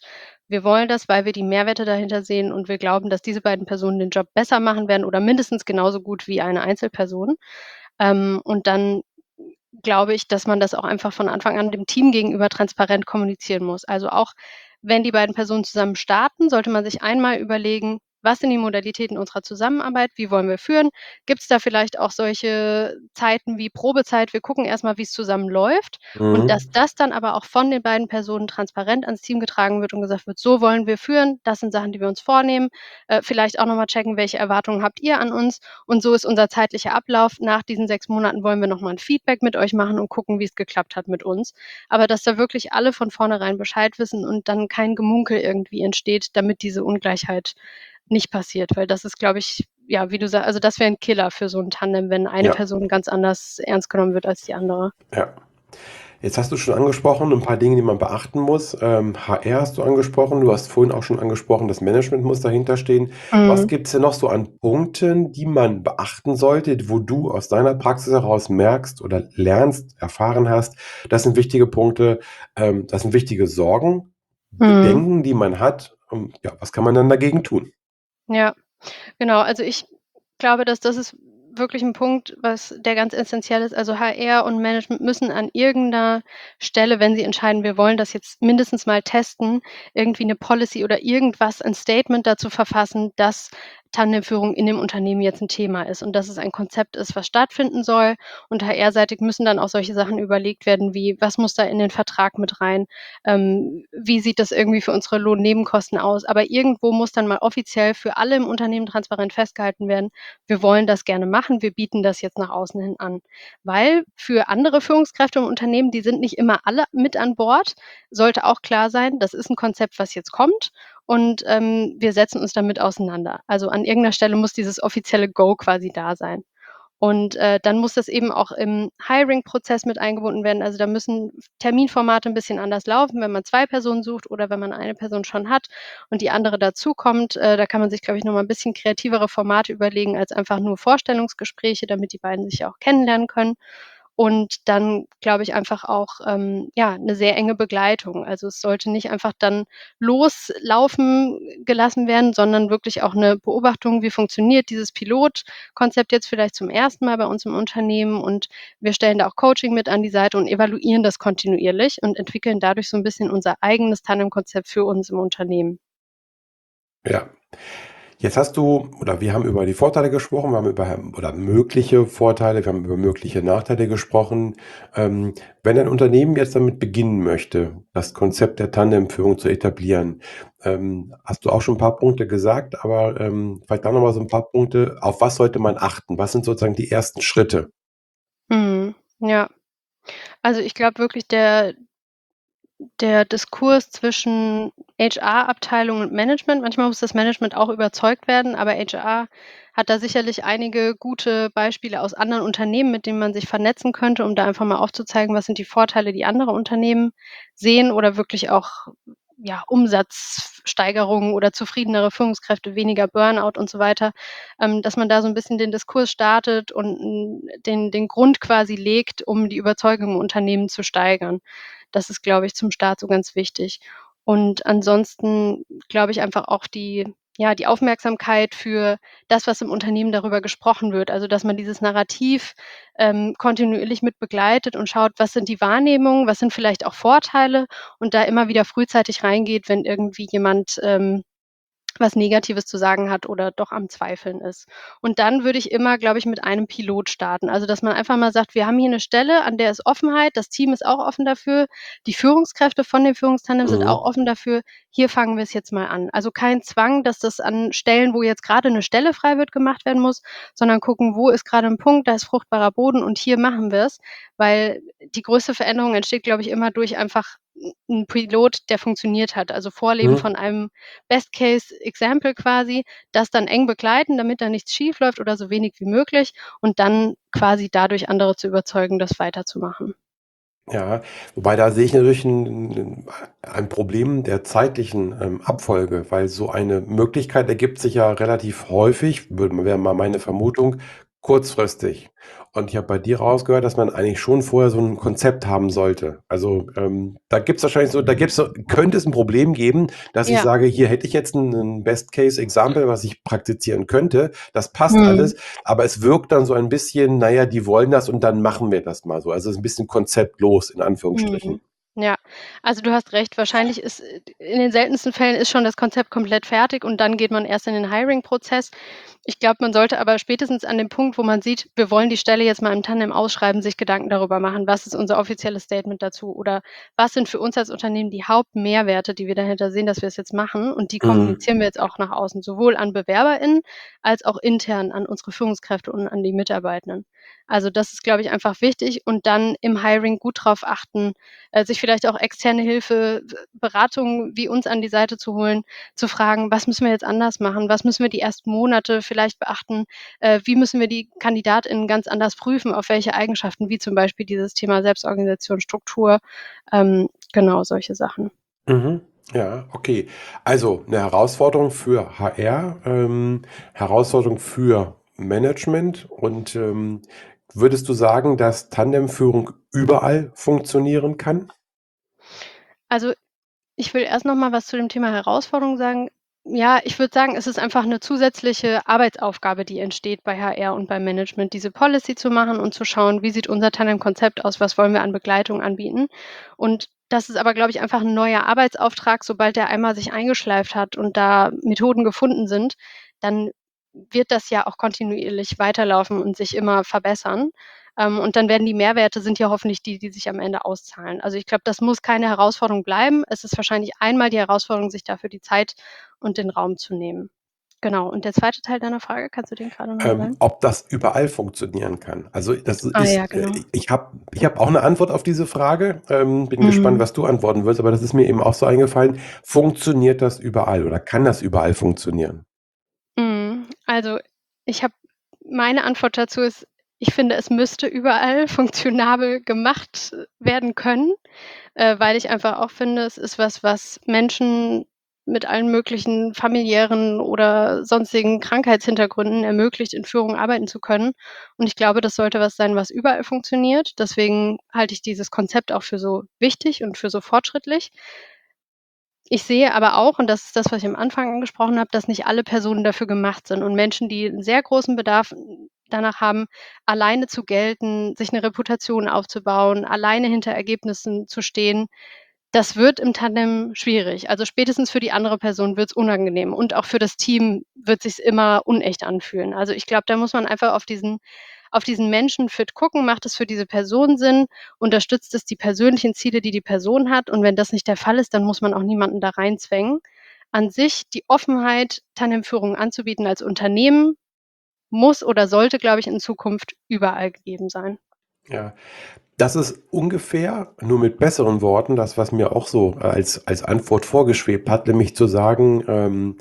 Wir wollen das, weil wir die Mehrwerte dahinter sehen und wir glauben, dass diese beiden Personen den Job besser machen werden oder mindestens genauso gut wie eine Einzelperson. Ähm, und dann glaube ich, dass man das auch einfach von Anfang an dem Team gegenüber transparent kommunizieren muss. Also auch wenn die beiden Personen zusammen starten, sollte man sich einmal überlegen, was sind die Modalitäten unserer Zusammenarbeit, wie wollen wir führen? Gibt es da vielleicht auch solche Zeiten wie Probezeit? Wir gucken erst mal, wie's zusammen läuft und dass Mhm. das dann aber auch von den beiden Personen transparent ans Team getragen wird und gesagt wird: „So wollen wir führen, das sind Sachen, die wir uns vornehmen. Äh, vielleicht auch noch mal checken, welche Erwartungen habt ihr an uns und so ist unser zeitlicher Ablauf. Nach diesen sechs Monaten wollen wir noch mal 'n Feedback mit euch machen und gucken, wie's geklappt hat mit uns.“ Aber dass da wirklich alle von vornherein Bescheid wissen und dann kein Gemunkel irgendwie entsteht, damit diese Ungleichheit nicht passiert, weil das ist, glaube ich ja, wie du sa also das wäre 'n Killer für so 'n Tandem, wenn eine Ja. Person ganz anders ernst genommen wird als die andere. Ja. Jetzt hast du schon angesprochen, 'n paar Dinge, die man beachten muss. Ähm, H R hast du angesprochen. Du hast vorhin auch schon angesprochen, das Management muss dahinter stehen. Was Mhm. gibt's denn noch so an Punkten, die man beachten sollte, wo du aus deiner Praxis heraus merkst oder lernst, erfahren hast, das sind wichtige Punkte, ähm, das sind wichtige Sorgen, Mhm. Bedenken, die man hat und ja, was kann man dann dagegen tun? Ja, genau. Also, ich glaube, dass das ist wirklich 'n Punkt, was der ganz essenziell ist. Also, H R und Management müssen an irgend 'ner Stelle, wenn sie entscheiden: „Wir wollen das jetzt mindestens mal testen“, irgendwie 'ne Policy oder irgendwas, ein Statement dazu verfassen, dass Tandemführung in dem Unternehmen jetzt 'n Thema ist und dass es ein Konzept ist, was stattfinden soll. Und H R-seitig müssen dann auch solche Sachen überlegt werden wie: „Was muss da in den Vertrag mit rein? Ähm, wie sieht das irgendwie für unsere Lohnnebenkosten aus?“ Aber irgendwo muss dann mal offiziell für alle im Unternehmen transparent festgehalten werden: „Wir wollen das gerne machen. Wir bieten das jetzt nach außen hin an.“ Weil für andere Führungskräfte im Unternehmen, die sind nicht immer alle mit an Bord, sollte auch klar sein, das ist 'n Konzept, was jetzt kommt und, ähm, wir setzen uns damit auseinander. Also, an irgend 'ner Stelle muss dieses offizielle Go quasi da sein. Und, äh, dann muss das eben auch im Hiring-Prozess mit eingebunden werden. Also, da müssen F Terminformate 'n bisschen anders laufen, wenn man zwei Personen sucht oder wenn man eine Person schon hat und die andere dazukommt. Äh, da kann man sich, glaube ich, noch mal 'n bisschen kreativere Formate überlegen als einfach nur Vorstellungsgespräche, damit die beiden sich auch kennenlernen können. Und dann glaube ich einfach auch, ähm, ja, 'ne sehr enge Begleitung. Also, es sollte nicht einfach dann loslaufen gelassen werden, sondern wirklich auch 'ne Beobachtung: „Wie funktioniert dieses Pilotkonzept jetzt vielleicht zum ersten Mal bei uns im Unternehmen?“ Und wir stellen da auch Coaching mit an die Seite und evaluieren das kontinuierlich und entwickeln dadurch so 'n bisschen unser eigenes Tandemkonzept für uns im Unternehmen. Ja. Jetzt hast du oder wir haben über die Vorteile gesprochen, wir haben über ähm, oder mögliche Vorteile, wir haben über mögliche Nachteile gesprochen. Ähm, wenn ein Unternehmen jetzt damit beginnen möchte, das Konzept der Tandemführung zu etablieren, ähm, hast du auch schon 'n paar Punkte gesagt, aber, ähm, vielleicht da noch mal so 'n paar Punkte. Auf was sollte man achten? Was sind sozusagen die ersten Schritte? Mhm, ja. Also, ich glaube wirklich, der der Diskurs zwischen HR-Abteilung und Management manchmal muss das Management auch überzeugt werden, aber HR hat da sicherlich einige gute Beispiele aus anderen Unternehmen, mit denen man sich vernetzen könnte, um da einfach mal aufzuzeigen, was sind die Vorteile, die andere Unternehmen sehen oder wirklich auch, ja, Umsatzsteigerungen oder zufriedenere Führungskräfte, weniger Burnout und so weiter. Ähm, dass man da so 'n bisschen den Diskurs startet und 'n den den Grund quasi legt, um die Überzeugung im Unternehmen zu steigern. Das ist, glaube ich, zum Start so ganz wichtig. Und ansonsten glaube ich einfach auch die ja, die Aufmerksamkeit für das, was im Unternehmen darüber gesprochen wird. Also, dass man dieses Narrativ, ähm, kontinuierlich mit begleitet und schaut, was sind die Wahrnehmungen, was sind vielleicht auch Vorteile und da immer wieder frühzeitig reingeht, wenn irgendwie jemand, ähm, was Negatives zu sagen hat oder doch am Zweifeln ist. Und dann würde ich immer, glaube ich, mit einem Pilot starten. Also, dass man einfach mal sagt: „Wir haben hier 'ne Stelle, an der ist Offenheit, das Team ist auch offen dafür, die Führungskräfte von dem Führungstandem sind auch Mhm. offen dafür. Hier fangen wir's jetzt mal an.“ Also, kein Zwang, dass das an Stellen, wo jetzt grade 'ne Stelle frei wird, gemacht werden muss, sondern gucken, wo ist grade 'n Punkt, da ist fruchtbarer Boden und hier machen wir's. Weil die größte Veränderung entsteht, glaube ich, immer durch einfach 'n 'n Pilot, der funktioniert hat. Also, Vorleben Mhm. von einem Best Case Example quasi, das dann eng begleiten, damit da nichts schiefläuft oder so wenig wie möglich und dann quasi dadurch andere zu überzeugen, das weiterzumachen. Ja, wobei da sehe ich natürlich 'n 'n ein Problem der zeitlichen, ähm, Abfolge, weil so eine Möglichkeit ergibt sich ja relativ häufig, würde wäre mal meine Vermutung, kurzfristig. Und ich habe bei dir rausgehört, dass man eigentlich schon vorher so ein Konzept haben sollte. Also, ähm, da gibt's wahrscheinlich so da gibt's so könnte es ein Problem geben, dass ich Ja. sage: „Hier hätte ich jetzt ein 'n Best-Case-Example, was ich praktizieren könnte. Das passt Mhm. alles“, aber es wirkt dann so ein bisschen, na ja, die wollen das und dann machen wir das mal so. Also, es ist ein bisschen konzeptlos in Mhm. Anführungsstrichen. Ja, also du hast recht. Wahrscheinlich ist äh, in den seltensten Fällen ist schon das Konzept komplett fertig und dann geht man erst in den Hiring-Prozess. Ich glaube, man sollte aber spätestens an dem Punkt, wo man sieht, wir wollen die Stelle jetzt mal im Tandem ausschreiben, sich Gedanken darüber machen, was ist unser offizielles Statement dazu oder was sind für uns als Unternehmen die Hauptmehrwerte, die wir dahinter sehen, dass wir es jetzt machen und die Mhm. kommunizieren wir jetzt auch nach außen, sowohl an BewerberInnen als auch intern an unsere Führungskräfte und an die Mitarbeitenden. Also das ist, glaube ich, einfach wichtig und dann im Hiring gut drauf achten, äh, sich vielleicht auch externe Hilfe, w Beratung wie uns an die Seite zu holen, zu fragen: „Was müssen wir jetzt anders machen? Was müssen wir die ersten Monate vielleicht beachten? Äh, wie müssen wir die KandidatInnen ganz anders prüfen, auf welche Eigenschaften?“ Wie zum Beispiel dieses Thema Selbstorganisation, Struktur, ähm, genau, solche Sachen. Mhm. Ja, okay. Also, eine Herausforderung für H R, ähm, Herausforderung für Management und, ähm, würdest du sagen, dass Tandemführung überall funktionieren kann? Also, ich will erst noch mal was zu dem Thema Herausforderung sagen. Ja, ich würde sagen, es ist einfach 'ne zusätzliche Arbeitsaufgabe, die entsteht bei H R und beim Management, diese Policy zu machen und zu schauen, wie sieht unser Tandem-Konzept aus, was wollen wir an Begleitung anbieten? Und das ist aber, glaube ich, einfach 'n neuer Arbeitsauftrag. Sobald der einmal sich eingeschleift hat und da Methoden gefunden sind, dann wird das ja auch kontinuierlich weiterlaufen und sich immer verbessern. Ähm, und dann werden die Mehrwerte sind ja hoffentlich die, die sich am Ende auszahlen. Also, ich glaube, das muss keine Herausforderung bleiben. Es ist wahrscheinlich einmal die Herausforderung, sich dafür die Zeit und den Raum zu nehmen. Genau. Und der zweite Teil deiner Frage, kannst du den grade noch mal Ähm, sagen? ob das überall funktionieren kann. Also, das Ah ja, ist äh, genau. ich habe ich habe auch eine Antwort auf diese Frage, ähm, bin gespannt, Mhm. was du antworten wirst, aber das ist mir eben auch so eingefallen. Funktioniert das überall oder kann das überall funktionieren? Mhm. Also, ich habe meine Antwort dazu ist, ich finde, es müsste überall funktionabel gemacht werden können, äh, weil ich einfach auch finde, es ist was, was Menschen mit allen möglichen familiären oder sonstigen Krankheitshintergründen ermöglicht, in Führung arbeiten zu können. Und ich glaube, das sollte was sein, was überall funktioniert. Deswegen halte ich dieses Konzept auch für so wichtig und für so fortschrittlich. Ich sehe aber auch, und das ist das, was ich am Anfang angesprochen habe, dass nicht alle Personen dafür gemacht sind und Menschen, die 'n sehr großen Bedarf danach haben, alleine zu gelten, sich 'ne Reputation aufzubauen, alleine hinter Ergebnissen zu stehen, das wird im Tandem schwierig. Also, spätestens für die andere Person wird's unangenehm und auch für das Team wird sich's immer unecht anfühlen. Also, ich glaube, da muss man einfach auf diesen auf diesen Menschenfit gucken. Macht es für diese Person Sinn? Unterstützt es die persönlichen Ziele, die die Person hat? Und wenn das nicht der Fall ist, dann muss man auch niemanden da reinzwängen. An sich die Offenheit, Tandemführung anzubieten als Unternehmen, muss oder sollte, glaube ich, in Zukunft überall gegeben sein. Ja. Das ist ungefähr, nur mit besseren Worten, das, was mir auch so als als Antwort vorgeschwebt hat, nämlich zu sagen, ähm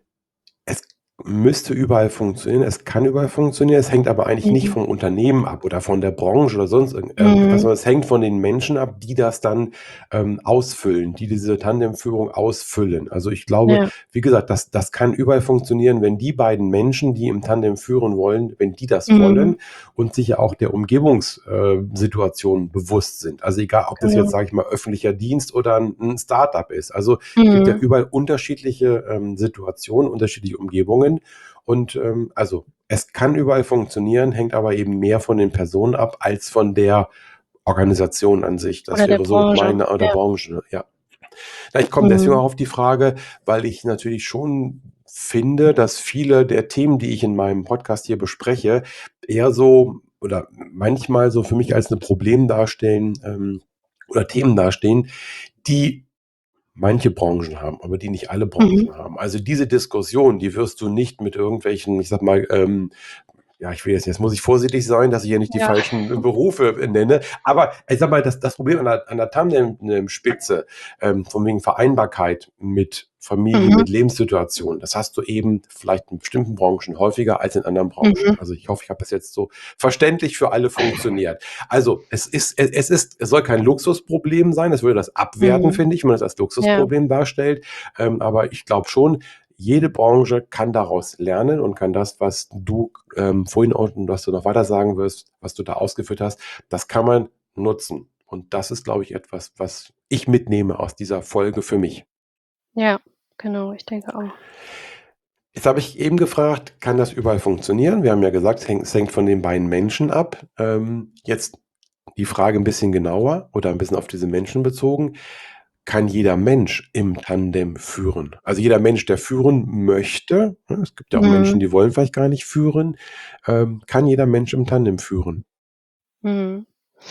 es müsste überall funktionieren, es kann überall funktionieren, es hängt aber eigentlich nicht Mhm. vom Unternehmen ab oder von der Branche oder sonst irgend irgendetwas, Mhm. sondern es hängt von den Menschen ab, die das dann, ähm, ausfüllen, die diese Tandemführung ausfüllen. Also, ich glaube, Ja, wie gesagt, das das kann überall funktionieren, wenn die beiden Menschen, die im Tandem führen wollen, wenn die das mhm, wollen und sich ja auch der Umgebungs äh, Situation bewusst sind. Also, egal, ob das jetzt, genau. sage ich mal, öffentlicher Dienst oder 'n 'n Start-up ist. Also, gibt ja Mhm, überall unterschiedliche, ähm, Situationen, unterschiedliche Umgebungen und, ähm, also, es kann überall funktionieren, hängt aber eben mehr von den Personen ab als von der Organisation an sich. Das oder der wäre so Branche, meine oder ja. Branche, ja. Na, ich komme deswegen Mhm, auch auf die Frage, weil ich natürlich schon finde, dass viele der Themen, die ich in meinem Podcast hier bespreche, eher so oder manchmal so für mich als 'ne Problem darstellen, ähm, oder Themen dastehen, die manche Branchen haben, aber die nicht alle mhm. Branchen haben. Also, diese Diskussion, die wirst du nicht mit irgendwelchen, ich sage mal, ähm ja, ich will jetzt jetzt muss ich vorsichtig sein, dass ich hier nicht die Ja. falschen äh, Berufe äh, nenne. Aber ich sage mal, das das Problem an der an der Tandem ähm, Spitze, ähm, von wegen Vereinbarkeit mit Familie, Mhm, mit Lebenssituationen, das hast du eben vielleicht in bestimmten Branchen häufiger als in anderen Branchen. mhm, Also, ich hoffe, ich habe das jetzt so verständlich für alle funktioniert. Also, es ist es es ist es soll kein Luxusproblem sein. Das würde das abwerten, mhm. finde ich, wenn man das als Ja, Luxusproblem darstellt. Ähm, aber ich glaube schon, jede Branche kann daraus lernen und kann das, was du ähm, vorhin auch und was du noch weiter sagen wirst, was du da ausgeführt hast, das kann man nutzen. Und das ist, glaube ich, etwas, was ich mitnehme aus dieser Folge für mich. Ja, genau, ich denke auch. Jetzt habe ich eben gefragt, kann das überall funktionieren? Wir haben ja gesagt, es hängt, es hängt von den beiden Menschen ab. Ähm, jetzt die Frage ein bisschen genauer oder ein bisschen auf diese Menschen bezogen. Kann jeder Mensch im Tandem führen? Also jeder Mensch, der führen möchte, ne, es gibt ja auch Menschen, Mhm. die wollen vielleicht gar nicht führen, ähm, kann jeder Mensch im Tandem führen? Mhm.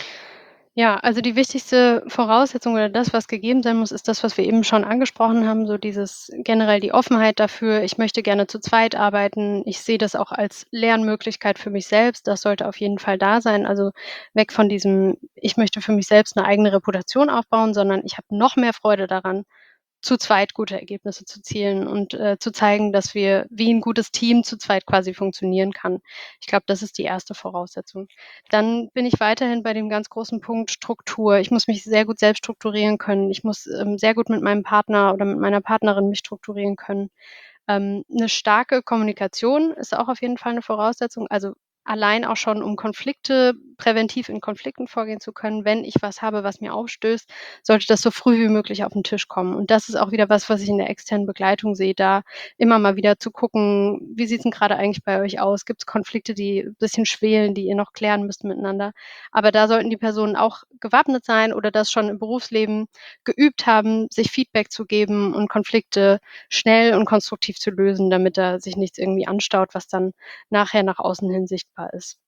Ja, also die wichtigste Voraussetzung oder das, was gegeben sein muss, ist das, was wir eben schon angesprochen haben, so dieses generell die Offenheit dafür: „Ich möchte gerne zu zweit arbeiten. Ich sehe das auch als Lernmöglichkeit für mich selbst.“ Das sollte auf jeden Fall da sein. Also, weg von diesem: „Ich möchte für mich selbst 'ne eigene Reputation aufbauen“, sondern ich habe noch mehr Freude daran, zu zweit gute Ergebnisse zu zielen und, äh, zu zeigen, dass wir wie 'n gutes Team zu zweit quasi funktionieren kann. Ich glaube, das ist die erste Voraussetzung. Dann bin ich weiterhin bei dem ganz großen Punkt Struktur. Ich muss mich sehr gut selbst strukturieren können. Ich muss, ähm, sehr gut mit meinem Partner oder mit meiner Partnerin mich strukturieren können. Ähm, 'ne starke Kommunikation ist auch auf jeden Fall 'ne Voraussetzung. Also, allein auch schon, um Konflikte präventiv in Konflikten vorgehen zu können. Wenn ich was habe, was mir aufstößt, sollte das so früh wie möglich auf 'n Tisch kommen. Und das ist auch wieder was, was ich in der externen Begleitung sehe, da immer mal wieder zu gucken: „Wie sieht's 'n grade eigentlich bei euch aus? Gibt's Konflikte, die bisschen schwelen, die ihr noch klären müsst miteinander?“ Aber da sollten die Personen auch gewappnet sein oder das schon im Berufsleben geübt haben, sich Feedback zu geben und Konflikte schnell und konstruktiv zu lösen, damit da sich nichts irgendwie anstaut, was dann nachher nach außen hin sichtbar ist.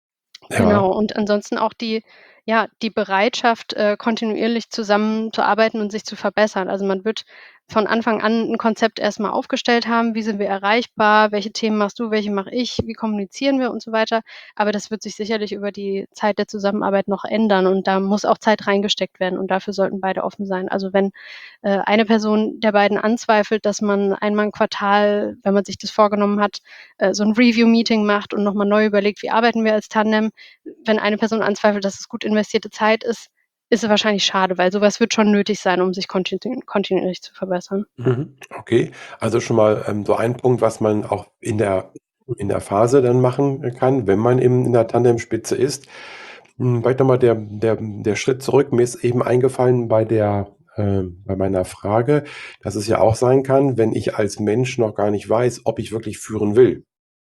Ja. Genau, und ansonsten auch die ja, die Bereitschaft, äh, kontinuierlich zusammenzuarbeiten und sich zu verbessern. Also, man wird von Anfang an 'n Konzept erst mal aufgestellt haben: „Wie sind wir erreichbar? Welche Themen machst du? Welche mache ich? Wie kommunizieren wir?“ und so weiter. Aber das wird sich sicherlich über die Zeit der Zusammenarbeit noch ändern und da muss auch Zeit reingesteckt werden und dafür sollten beide offen sein. Also, wenn, äh, eine Person der beiden anzweifelt, dass man einmal im Quartal, wenn man sich das vorgenommen hat, äh, so 'n Review-Meeting macht und noch mal neu überlegt: „Wie arbeiten wir als Tandem?“ Wenn eine Person anzweifelt, dass es gut investierte Zeit ist, ist es wahrscheinlich schade, weil so was wird schon nötig sein, um sich kontinu kontinuierlich zu verbessern. Mhm, okay. Also schon mal, ähm, so ein Punkt, was man auch in der in der Phase dann machen, äh, kann, wenn man eben in der Tandemspitze ist. Hm, vielleicht noch mal der der der Schritt zurück. Mir ist eben eingefallen bei der ähm, bei meiner Frage, dass es ja auch sein kann, wenn ich als Mensch noch gar nicht weiß, ob ich wirklich führen will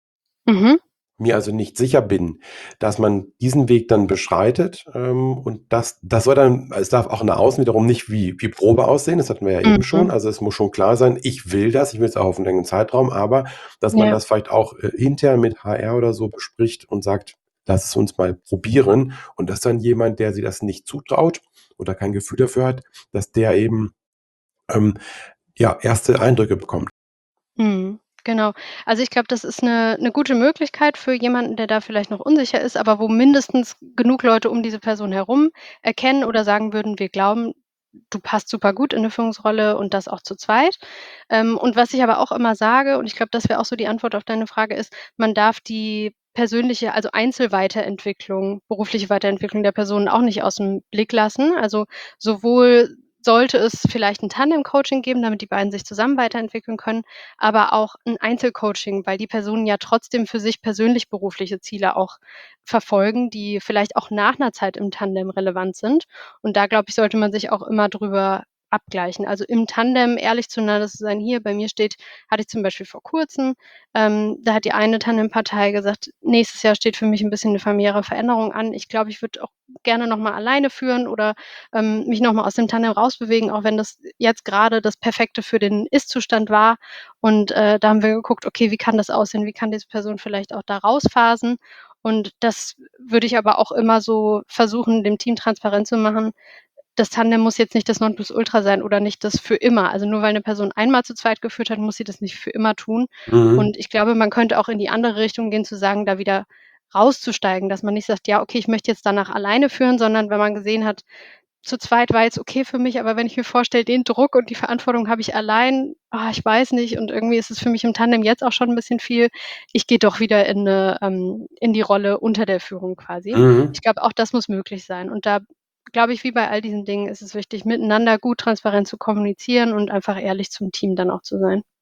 Mhm. mir also nicht sicher bin, dass man diesen Weg dann beschreitet, ähm, und das das soll dann es darf auch nach außen wiederum nicht wie wie Probe aussehen, das hatten wir ja eben Mhm. schon. Also, es muss schon klar sein, ich will das, ich will es auch auf 'n längeren Zeitraum, aber dass man Ja. das vielleicht auch, äh, intern mit H R oder so bespricht und sagt: „Lass es uns mal probieren.“ Und dass dann jemand, der sich das nicht zutraut oder kein Gefühl dafür hat, dass der eben, ähm, ja, erste Eindrücke bekommt. Mhm, genau. Also, ich glaube, das ist 'ne 'ne gute Möglichkeit für jemanden, der da vielleicht noch unsicher ist, aber wo mindestens genug Leute um diese Person herum erkennen oder sagen würden: „Wir glauben, du passt super gut in 'ne Führungsrolle und das auch zu zweit.“ Ähm, und was ich aber auch immer sage, und ich glaube, das wäre auch so die Antwort auf deine Frage, ist, man darf die persönliche, also Einzelweiterentwicklung, berufliche Weiterentwicklung der Personen auch nicht aus'm Blick lassen. Also, sowohl sollte es vielleicht 'n Tandem-Coaching geben, damit die beiden sich zusammen weiterentwickeln können, aber auch 'n Einzelcoaching, weil die Personen ja trotzdem für sich persönlich berufliche Ziele auch verfolgen, die vielleicht auch nach 'ner Zeit im Tandem relevant sind. Und da, glaube ich, sollte man sich auch immer drüber abgleichen. Also, im Tandem ehrlich zueinander zu sein: „Hier, bei mir steht“ hatte ich zum Beispiel vor Kurzem, ähm, da hat die eine Tandempartei gesagt: „Nächstes Jahr steht für mich 'n bisschen 'ne familiäre Veränderung an. Ich glaube, ich würde auch gerne noch mal alleine führen oder, ähm, mich noch mal aus dem Tandem rausbewegen, auch wenn das jetzt grade das Perfekte für den Ist-Zustand war.“ Und, äh, da haben wir geguckt: „Okay, wie kann das aussehen? Wie kann diese Person vielleicht auch da rausphasen?“ Und das würde ich aber auch immer so versuchen, dem Team transparent zu machen. Das Tandem muss jetzt nicht das Nonplusultra sein oder nicht das für immer. Also, nur weil 'ne Person einmal zu zweit geführt hat, muss sie das nicht für immer tun. Mhm. Und ich glaube, man könnte auch in die andere Richtung gehen, zu sagen, da wieder rauszusteigen, dass man nicht sagt: „Ja, okay, ich möchte jetzt danach alleine führen“, sondern wenn man gesehen hat: „Zu zweit war jetzt okay für mich, aber wenn ich mir vorstelle, den Druck und die Verantwortung habe ich allein, ah, ich weiß nicht und irgendwie ist es für mich im Tandem jetzt auch schon 'n bisschen viel. Ich gehe doch wieder in 'ne ähm, in die Rolle unter der Führung quasi.“ Mhm. Ich glaube, auch das muss möglich sein. Und da glaube ich, wie bei all diesen Dingen ist es wichtig, miteinander gut transparent zu kommunizieren und einfach ehrlich zum Team dann auch zu sein.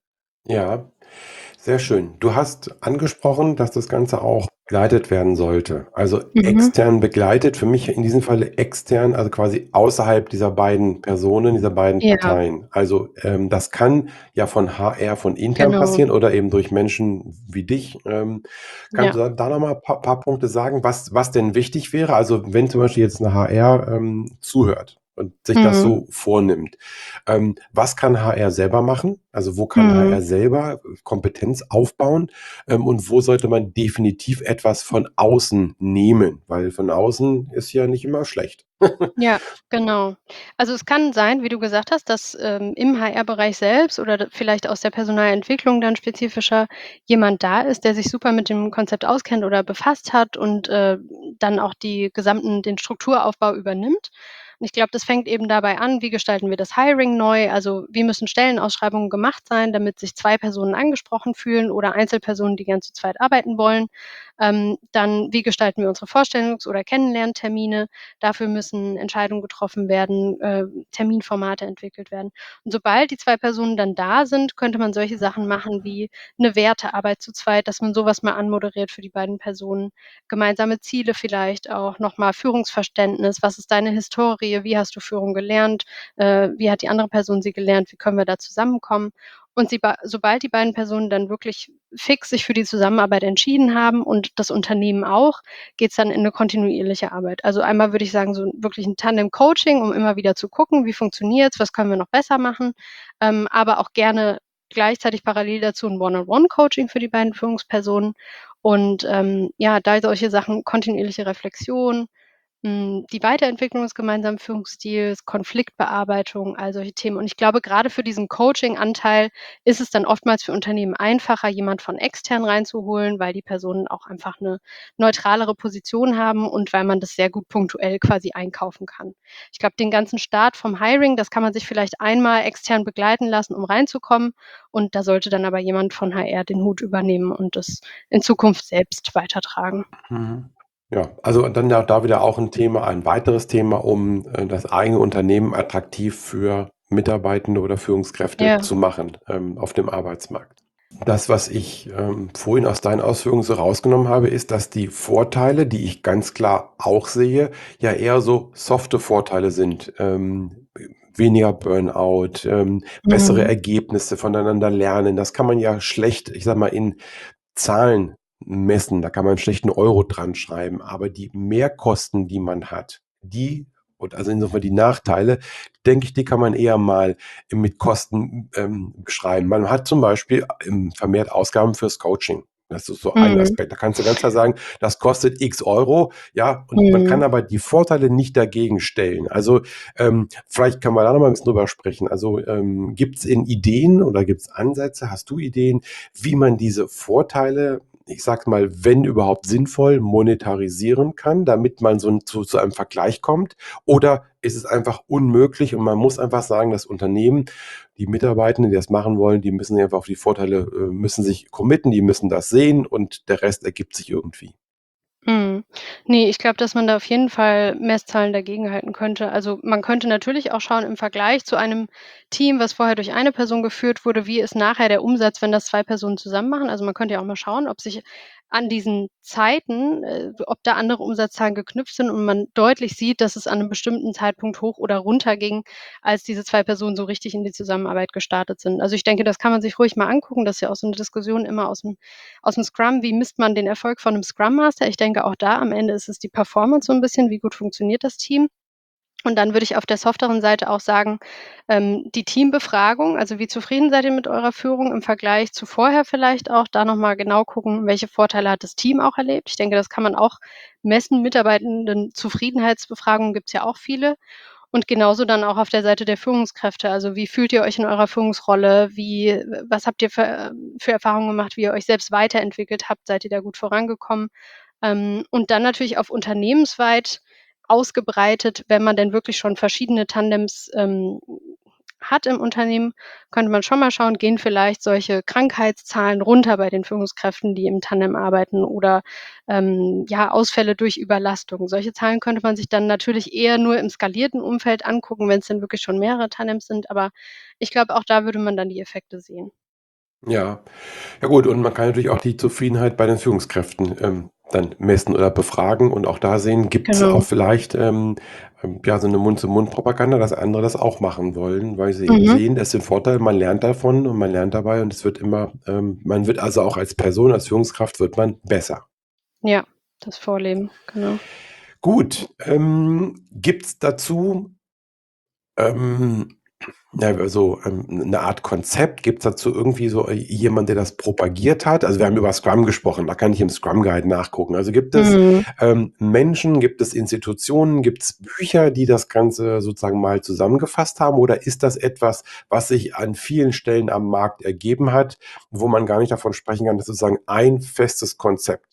Ja, sehr schön. Du hast angesprochen, dass das Ganze auch begleitet werden sollte. Also Mhm. extern begleitet, für mich in diesem Falle extern, also quasi außerhalb dieser beiden Personen, dieser beiden Ja, Parteien. Also ähm, das kann ja von H R von intern genau. passieren oder eben durch Menschen wie dich. Ähm, kannst Ja. du da, da nochmal ein paar, paar Punkte sagen, was, was denn wichtig wäre? Also wenn zum Beispiel jetzt eine H R ähm, zuhört und sich das Mhm. so vornimmt, ähm, was kann H R selber machen? Also wo kann Mhm. H R selber Kompetenz aufbauen? Ähm, und wo sollte man definitiv etwas von außen nehmen? Weil von außen ist ja nicht immer schlecht. Ja, genau. Also, es kann sein, wie du gesagt hast, dass, ähm, im H R-Bereich selbst oder d vielleicht aus der Personalentwicklung dann spezifischer jemand da ist, der sich super mit dem Konzept auskennt oder befasst hat und, äh, dann auch die gesamten den Strukturaufbau übernimmt. Und ich glaube, das fängt eben dabei an, wie gestalten wir das Hiring neu? Also, wie müssen Stellenausschreibungen gemacht sein, damit sich zwei Personen angesprochen fühlen oder Einzelpersonen, die gern zu zweit arbeiten wollen? Ähm, dann, wie gestalten wir unsere Vorstellungs oder Kennenlerntermine? Dafür müssen Entscheidungen getroffen werden, äh, Terminformate entwickelt werden. Und sobald die zwei Personen dann da sind, könnte man solche Sachen machen wie 'ne Wertearbeit zu zweit, dass man so was mal anmoderiert für die beiden Personen. Gemeinsame Ziele vielleicht auch, noch mal Führungsverständnis. Was ist deine Historie? Wie hast du Führung gelernt? Äh, wie hat die andere Person sie gelernt? Wie können wir da zusammenkommen? Und sie ba sobald die beiden Personen dann wirklich fix sich für die Zusammenarbeit entschieden haben und das Unternehmen auch, geht's dann in 'ne kontinuierliche Arbeit. Also, einmal würde ich sagen, so 'n wirklich 'n Tandem-Coaching, um immer wieder zu gucken: Wie funktioniert's? Was können wir noch besser machen? Ähm, aber auch gerne gleichzeitig parallel dazu 'n One-on-One-Coaching für die beiden Führungspersonen und, ähm, ja, da solche Sachen kontinuierliche Reflexion, hm, die Weiterentwicklung des gemeinsamen Führungsstils, Konfliktbearbeitung, all solche Themen. Und ich glaube, grade für diesen Coaching-Anteil ist es dann oftmals für Unternehmen einfacher, jemand von extern reinzuholen, weil die Personen auch einfach 'ne neutralere Position haben und weil man das sehr gut punktuell quasi einkaufen kann. Ich glaube, den ganzen Start vom Hiring, das kann man sich vielleicht einmal extern begleiten lassen, um reinzukommen. Und da sollte dann aber jemand von H R den Hut übernehmen und das in Zukunft selbst weitertragen. Mhm. Ja, also dann da da wieder auch 'n Thema ein weiteres Thema, um, äh, das eigene Unternehmen attraktiv für Mitarbeitende oder Führungskräfte Ja. zu machen, ähm, auf dem Arbeitsmarkt. Das, was ich, ähm, vorhin aus deinen Ausführungen so rausgenommen habe, ist, dass die Vorteile, die ich ganz klar auch sehe, ja eher so softe Vorteile sind. Ähm, weniger Burnout, ähm, bessere Mhm. Ergebnisse, voneinander lernen. Das kann man ja schlecht, ich sage mal, in Zahlen messen. Da kann man schlecht 'n Euro dran schreiben. Aber die Mehrkosten, die man hat, die und also insofern die Nachteile, denke ich, die kann man eher mal mit Kosten, ähm, beschreiben. Man hat zum Beispiel, ähm, vermehrt Ausgaben fürs Coaching. Das ist so ein Mhm. Aspekt. Da kannst du ganz klar sagen, das kostet X Euro, ja, und man kann Mhm. aber die Vorteile nicht dagegen stellen. Also, ähm, vielleicht können wir da noch mal 'n bisschen drüber sprechen. Also, ähm, gibt's in Ideen oder gibt's Ansätze hast du Ideen, wie man diese Vorteile, ich sage mal, wenn überhaupt sinnvoll monetarisieren kann, damit man so 'n zu zu einem Vergleich kommt? Oder ist es einfach unmöglich und man muss einfach sagen, das Unternehmen, die Mitarbeitenden, die das machen wollen, die müssen sich einfach auf die Vorteile äh, müssen sich committen, die müssen das sehen und der Rest ergibt sich irgendwie? Mhm. Ne, ich glaube, dass man da auf jeden Fall Messzahlen dagegenhalten könnte. Also, man könnte natürlich auch schauen im Vergleich zu einem Team, was vorher durch eine Person geführt wurde, wie ist nachher der Umsatz, wenn das zwei Personen zusammen machen? Also, man könnte ja auch mal schauen, ob sich an diesen Zeiten äh, ob da andere Umsatzzahlen geknüpft sind und man deutlich sieht, dass es an 'nem bestimmten Zeitpunkt hoch oder runter ging, als diese zwei Personen so richtig in die Zusammenarbeit gestartet sind. Also, ich denke, das kann man sich ruhig mal angucken. Das ist ja auch so 'ne Diskussion immer aus'm aus'm Scrum. Wie misst man den Erfolg von 'nem Scrum Master? Ich denke auch da am Ende ist es die Performance so 'n bisschen, wie gut funktioniert das Team? Und dann würde ich auf der softeren Seite auch sagen, ähm, die Teambefragung, also, wie zufrieden seid ihr mit eurer Führung im Vergleich zu vorher vielleicht auch? Da noch mal genau gucken, welche Vorteile hat das Team auch erlebt? Ich denke, das kann man auch messen. Mitarbeitenden-Zufriedenheitsbefragungen gibt's ja auch viele. Und genauso dann auch auf der Seite der Führungskräfte. Also, wie fühlt ihr euch in eurer Führungsrolle? Wie w was habt ihr für ähm, für Erfahrungen gemacht, wie ihr euch selbst weiterentwickelt habt? Seid ihr da gut vorangekommen? Ähm, und dann natürlich auf unternehmensweit ausgebreitet, wenn man denn wirklich schon verschiedene Tandems, ähm, hat im Unternehmen, könnte man schon mal schauen, gehen vielleicht solche Krankheitszahlen runter bei den Führungskräften, die im Tandem arbeiten oder, ähm, ja, Ausfälle durch Überlastung. Solche Zahlen könnte man sich dann natürlich eher nur im skalierten Umfeld angucken, wenn's denn wirklich schon mehrere Tandems sind, aber ich glaube, auch da würde man dann die Effekte sehen. Ja. Ja gut, und man kann natürlich auch die Zufriedenheit bei den Führungskräften, ähm, dann messen oder befragen und auch da sehen, gibt's auch Genau. vielleicht, ähm, ähm, ja, so 'ne Mund-zu-Mund-Propaganda, dass andere das auch machen wollen, weil sie eben Mhm. sehen, es sind Vorteile, man lernt davon und man lernt dabei und es wird immer ähm, man wird also auch als Person, als Führungskraft wird man besser. Ja, das Vorleben, genau. Gut, ähm, gibt's dazu, ähm, ja, also, ähm, 'ne Art Konzept? Gibt's dazu irgendwie so, äh, jemand, der das propagiert hat? Also, wir haben über Scrum gesprochen, da kann ich im Scrum Guide nachgucken. Also, gibt es, Mhm. ähm, Menschen, gibt es Institutionen, gibt's Bücher, die das Ganze sozusagen mal zusammengefasst haben? Oder ist das etwas, was sich an vielen Stellen am Markt ergeben hat, wo man gar nicht davon sprechen kann, das ist sozusagen ein festes Konzept?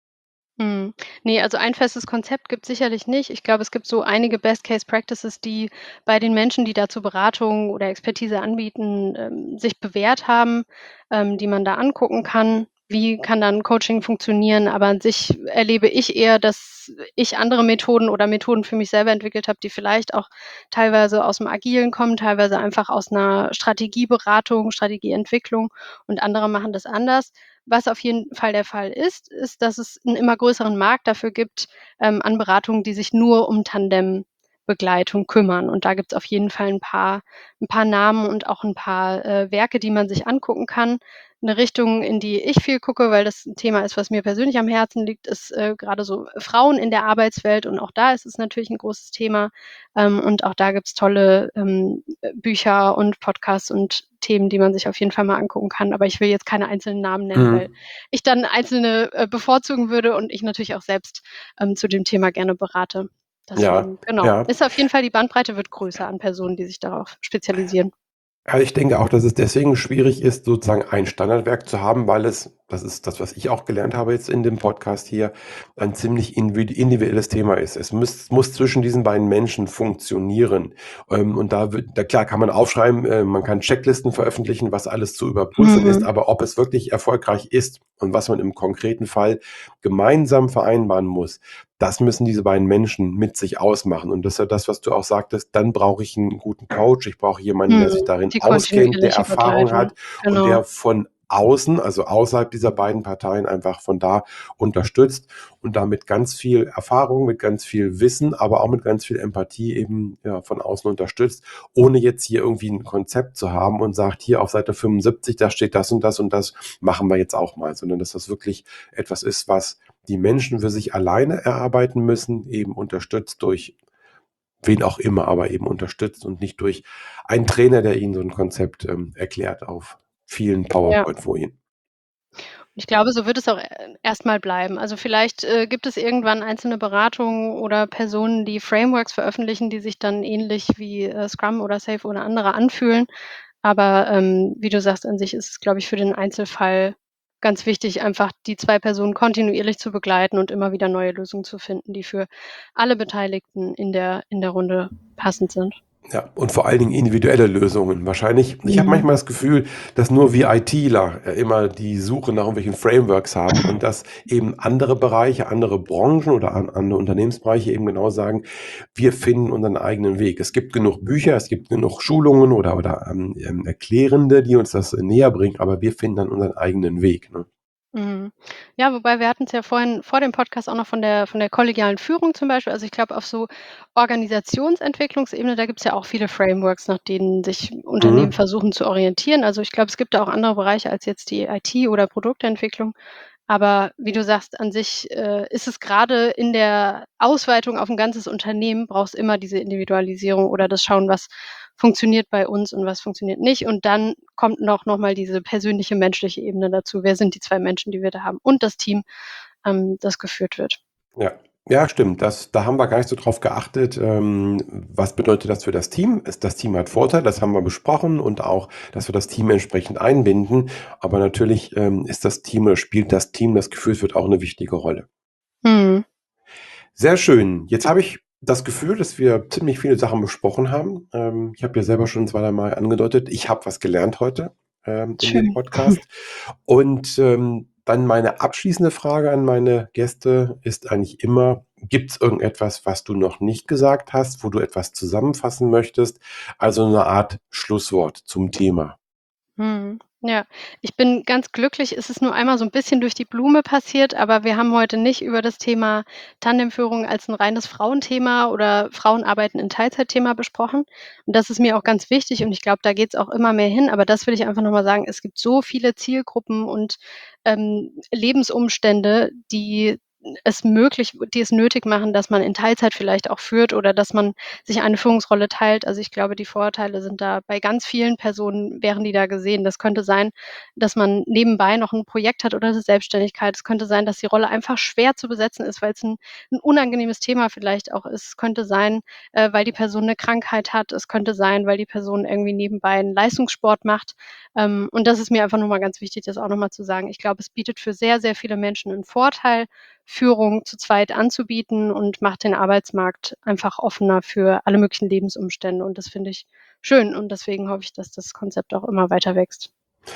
Mhm. Ne, also ein festes Konzept gibt's sicherlich nicht. Ich glaube, es gibt so einige Best Case Practices, die bei den Menschen, die dazu Beratung oder Expertise anbieten, ähm, sich bewährt haben, ähm, die man da angucken kann. Wie kann dann Coaching funktionieren? Aber an sich erlebe ich eher, dass ich andere Methoden oder Methoden für mich selber entwickelt habe, die vielleicht auch teilweise aus'm Agilen kommen, teilweise einfach aus 'ner Strategieberatung, Strategieentwicklung und andere machen das anders. Was auf jeden Fall der Fall ist, ist, dass es 'n immer größeren Markt dafür gibt, ähm, an Beratungen, die sich nur um Tandembegleitung kümmern. Und da gibt's auf jeden Fall 'n paar 'n paar Namen und auch 'n paar, äh, Werke, die man sich angucken kann. 'Ne Richtung, in die ich viel gucke, weil das 'n Thema ist, was mir persönlich am Herzen liegt, ist, äh, grade so Frauen in der Arbeitswelt und auch da ist es natürlich 'n großes Thema. Ähm, und auch da gibt's tolle, ähm, äh, Bücher und Podcasts und Themen, die man sich auf jeden Fall mal angucken kann. Aber ich will jetzt keine einzelnen Namen nennen, weil Mhm. ich dann einzelne, äh, bevorzugen würde und ich natürlich auch selbst, ähm, zu dem Thema gerne berate. Ja, Deswegen, genau. ja. Ist auf jeden Fall die Bandbreite wird größer an Personen, die sich darauf spezialisieren. Ja, ich denke auch, dass es deswegen schwierig ist, sozusagen ein Standardwerk zu haben, weil es das ist das, was ich auch gelernt habe jetzt in dem Podcast hier, ein ziemlich invid individuelles Thema ist. Es müss muss zwischen diesen beiden Menschen funktionieren. Ähm, und da wird da klar kann man aufschreiben, äh, man kann Checklisten veröffentlichen, was alles zu überprüfen ist, Mhm. aber ob es wirklich erfolgreich ist und was man im konkreten Fall gemeinsam vereinbaren muss, das müssen diese beiden Menschen mit sich ausmachen. Und das ist ja das, was du auch sagtest, dann brauche ich 'n guten Coach. Ich brauche jemanden, der sich Mhm. darin Die auskennt, der kontinuierliche Erfahrung Begleitung, hat und genau. der von außen, also außerhalb dieser beiden Parteien einfach von da unterstützt und da mit ganz viel Erfahrung, mit ganz viel Wissen, aber auch mit ganz viel Empathie eben, ja, von außen unterstützt, ohne jetzt hier irgendwie 'n Konzept zu haben und sagt: „Hier auf Seite fünfundsiebzig, da steht das und das und das machen wir jetzt auch mal.“ Sondern dass das wirklich etwas ist, was die Menschen für sich alleine erarbeiten müssen, eben unterstützt durch wen auch immer, aber eben unterstützt und nicht durch einen Trainer, der ihnen so 'n Konzept, ähm, erklärt auf vielen Ja. PowerPoint-Folien. Ich glaube, so wird es auch, äh, erst mal bleiben. Also, vielleicht, äh, gibt es irgendwann einzelne Beratungen oder Personen, die Frameworks veröffentlichen, die sich dann ähnlich wie, äh, Scrum oder Safe oder andere anfühlen. Aber, ähm, wie du sagst, an sich ist es, glaube ich, für den Einzelfall ganz wichtig, einfach die zwei Personen kontinuierlich zu begleiten und immer wieder neue Lösungen zu finden, die für alle Beteiligten in der in der Runde passend sind. Ja, und vor allen Dingen individuelle Lösungen. Wahrscheinlich ich habe Mhm. manchmal das Gefühl, dass nur wir ITler, äh, immer die Suche nach irgendwelchen Frameworks haben und dass eben andere Bereiche, andere Branchen oder an andere Unternehmensbereiche eben genau sagen: „Wir finden unseren eigenen Weg.“ Es gibt genug Bücher, es gibt genug Schulungen oder oder, ähm, ähm, Erklärende, die uns das, äh, näherbringen, aber wir finden dann unseren eigenen Weg, ne? Mhm. Ja, wobei wir hatten's ja vorhin vor dem Podcast auch noch von der von der kollegialen Führung zum Beispiel. Also, ich glaube, auf so Organisationsentwicklungsebene, da gibt's ja auch viele Frameworks, nach denen sich Unternehmen Mhm. versuchen zu orientieren. Also, ich glaube, es gibt da auch andere Bereiche als jetzt die IT oder Produktentwicklung. Aber wie du sagst, an sich, äh, ist es grade in der Ausweitung auf 'n ganzes Unternehmen braucht's immer diese Individualisierung oder das Schauen, was funktioniert bei uns und was funktioniert nicht. Und dann kommt noch noch mal diese persönliche, menschliche Ebene dazu. Wer sind die zwei Menschen, die wir da haben? Und das Team, ähm, das geführt wird. Ja. Ja, stimmt. Das da haben wir gar nicht so drauf geachtet, ähm, was bedeutet das für das Team? Es das Team hat Vorteile, das haben wir besprochen und auch, dass wir das Team entsprechend einbinden. Aber natürlich, ähm, ist das Team oder spielt das Team, das geführt wird, auch 'ne wichtige Rolle. Mhm. Sehr schön. Jetzt habe ich das Gefühl, dass wir ziemlich viele Sachen besprochen haben. Ähm, ich habe ja selber schon zwei, dreimal angedeutet, ich habe was gelernt heute, ähm, in dem Schön. Podcast. Und, ähm, dann meine abschließende Frage an meine Gäste ist eigentlich immer: Gibt's irgendetwas, was du noch nicht gesagt hast, wo du etwas zusammenfassen möchtest? Also 'ne Art Schlusswort zum Thema. Mhm. Ja, ich bin ganz glücklich. Es ist nur einmal so 'n bisschen durch die Blume passiert, aber wir haben heute nicht über das Thema Tandemführung als 'n reines Frauenthema oder Frauenarbeiten in Teilzeit-Thema besprochen. Und das ist mir auch ganz wichtig und ich glaube, da geht's auch immer mehr hin. Aber das will ich einfach noch mal sagen, es gibt so viele Zielgruppen und, ähm, Lebensumstände, die es möglich die es nötig machen, dass man in Teilzeit vielleicht auch führt oder dass man sich eine Führungsrolle teilt. Also, ich glaube, die Vorteile sind da bei ganz vielen Personen wären die da gesehen. Das könnte sein, dass man nebenbei noch 'n Projekt hat oder 'ne Selbstständigkeit. Es könnte sein, dass die Rolle einfach schwer zu besetzen ist, weil's 'n 'n unangenehmes Thema vielleicht auch ist. Es könnte sein, äh, weil die Person 'ne Krankheit hat. Es könnte sein, weil die Person irgendwie nebenbei 'n Leistungssport macht. Ähm, und das ist mir einfach noch mal ganz wichtig, das auch noch mal zu sagen. Ich glaube, es bietet für sehr, sehr viele Menschen 'n Vorteil, Führung zu zweit anzubieten und macht den Arbeitsmarkt einfach offener für alle möglichen Lebensumstände. Und das finde ich schön und deswegen hoffe ich, dass das Konzept auch immer weiter wächst.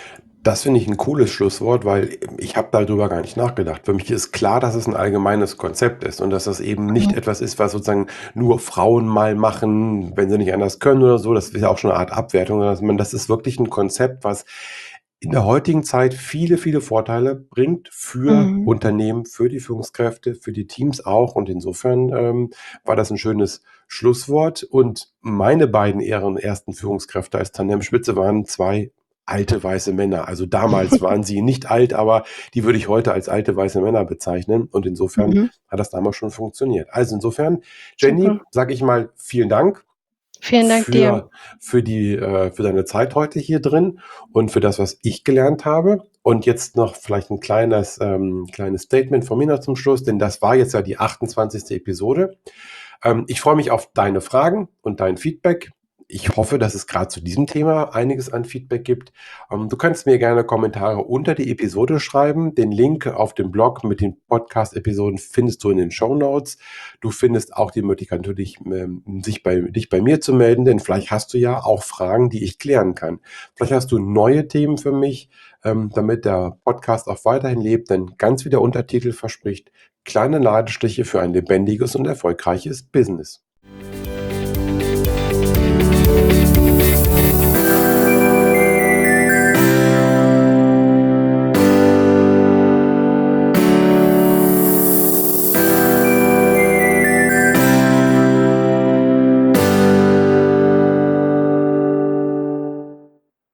Das finde ich 'n cooles Schlusswort, weil ich habe da drüber gar nicht nachgedacht. Für mich ist klar, dass es 'n allgemeines Konzept ist und dass das eben nicht Mhm. etwas ist, was sozusagen nur Frauen mal machen, wenn sie nicht anders können oder so. Das ist ja auch schon 'ne Art Abwertung, sondern dass man das ist wirklich 'n Konzept, was in der heutigen Zeit viele, viele Vorteile bringt für Mhm. Unternehmen, für die Führungskräfte, für die Teams auch. Und insofern, ähm, war das 'n schönes Schlusswort. Und meine beiden Ehren ersten Führungskräfte als Tandemspitze waren zwei alte weiße Männer. Also, damals waren sie nicht alt, aber die würde ich heute als alte weiße Männer bezeichnen und insofern Mhm. hat das damals schon funktioniert. Also, insofern, Super. Jenny, sage ich mal vielen Dank Vielen Dank dir. für für die äh, für deine Zeit heute hier drin und für das, was ich gelernt habe. Und jetzt noch vielleicht 'n kleines ähm, kleines Statement von mir noch zum Schluss, denn das war jetzt ja die achtundzwanzigste Episode. Ähm, ich freue mich auf deine Fragen und dein Feedback. Ich hoffe, dass es grad zu diesem Thema einiges an Feedback gibt. Ähm, du kannst mir gerne Kommentare unter die Episode schreiben. Den Link auf dem Blog mit den Podcast-Episoden findest du in den Shownotes. Du findest auch die Möglichkeit natürlich, ähm, sich bei dich bei mir zu melden, denn vielleicht hast du ja auch Fragen, die ich klären kann. Vielleicht hast du neue Themen für mich, ähm, damit der Podcast auch weiterhin lebt, denn ganz wie der Untertitel verspricht: „Kleine Nadelstiche für ein lebendiges und erfolgreiches Business.“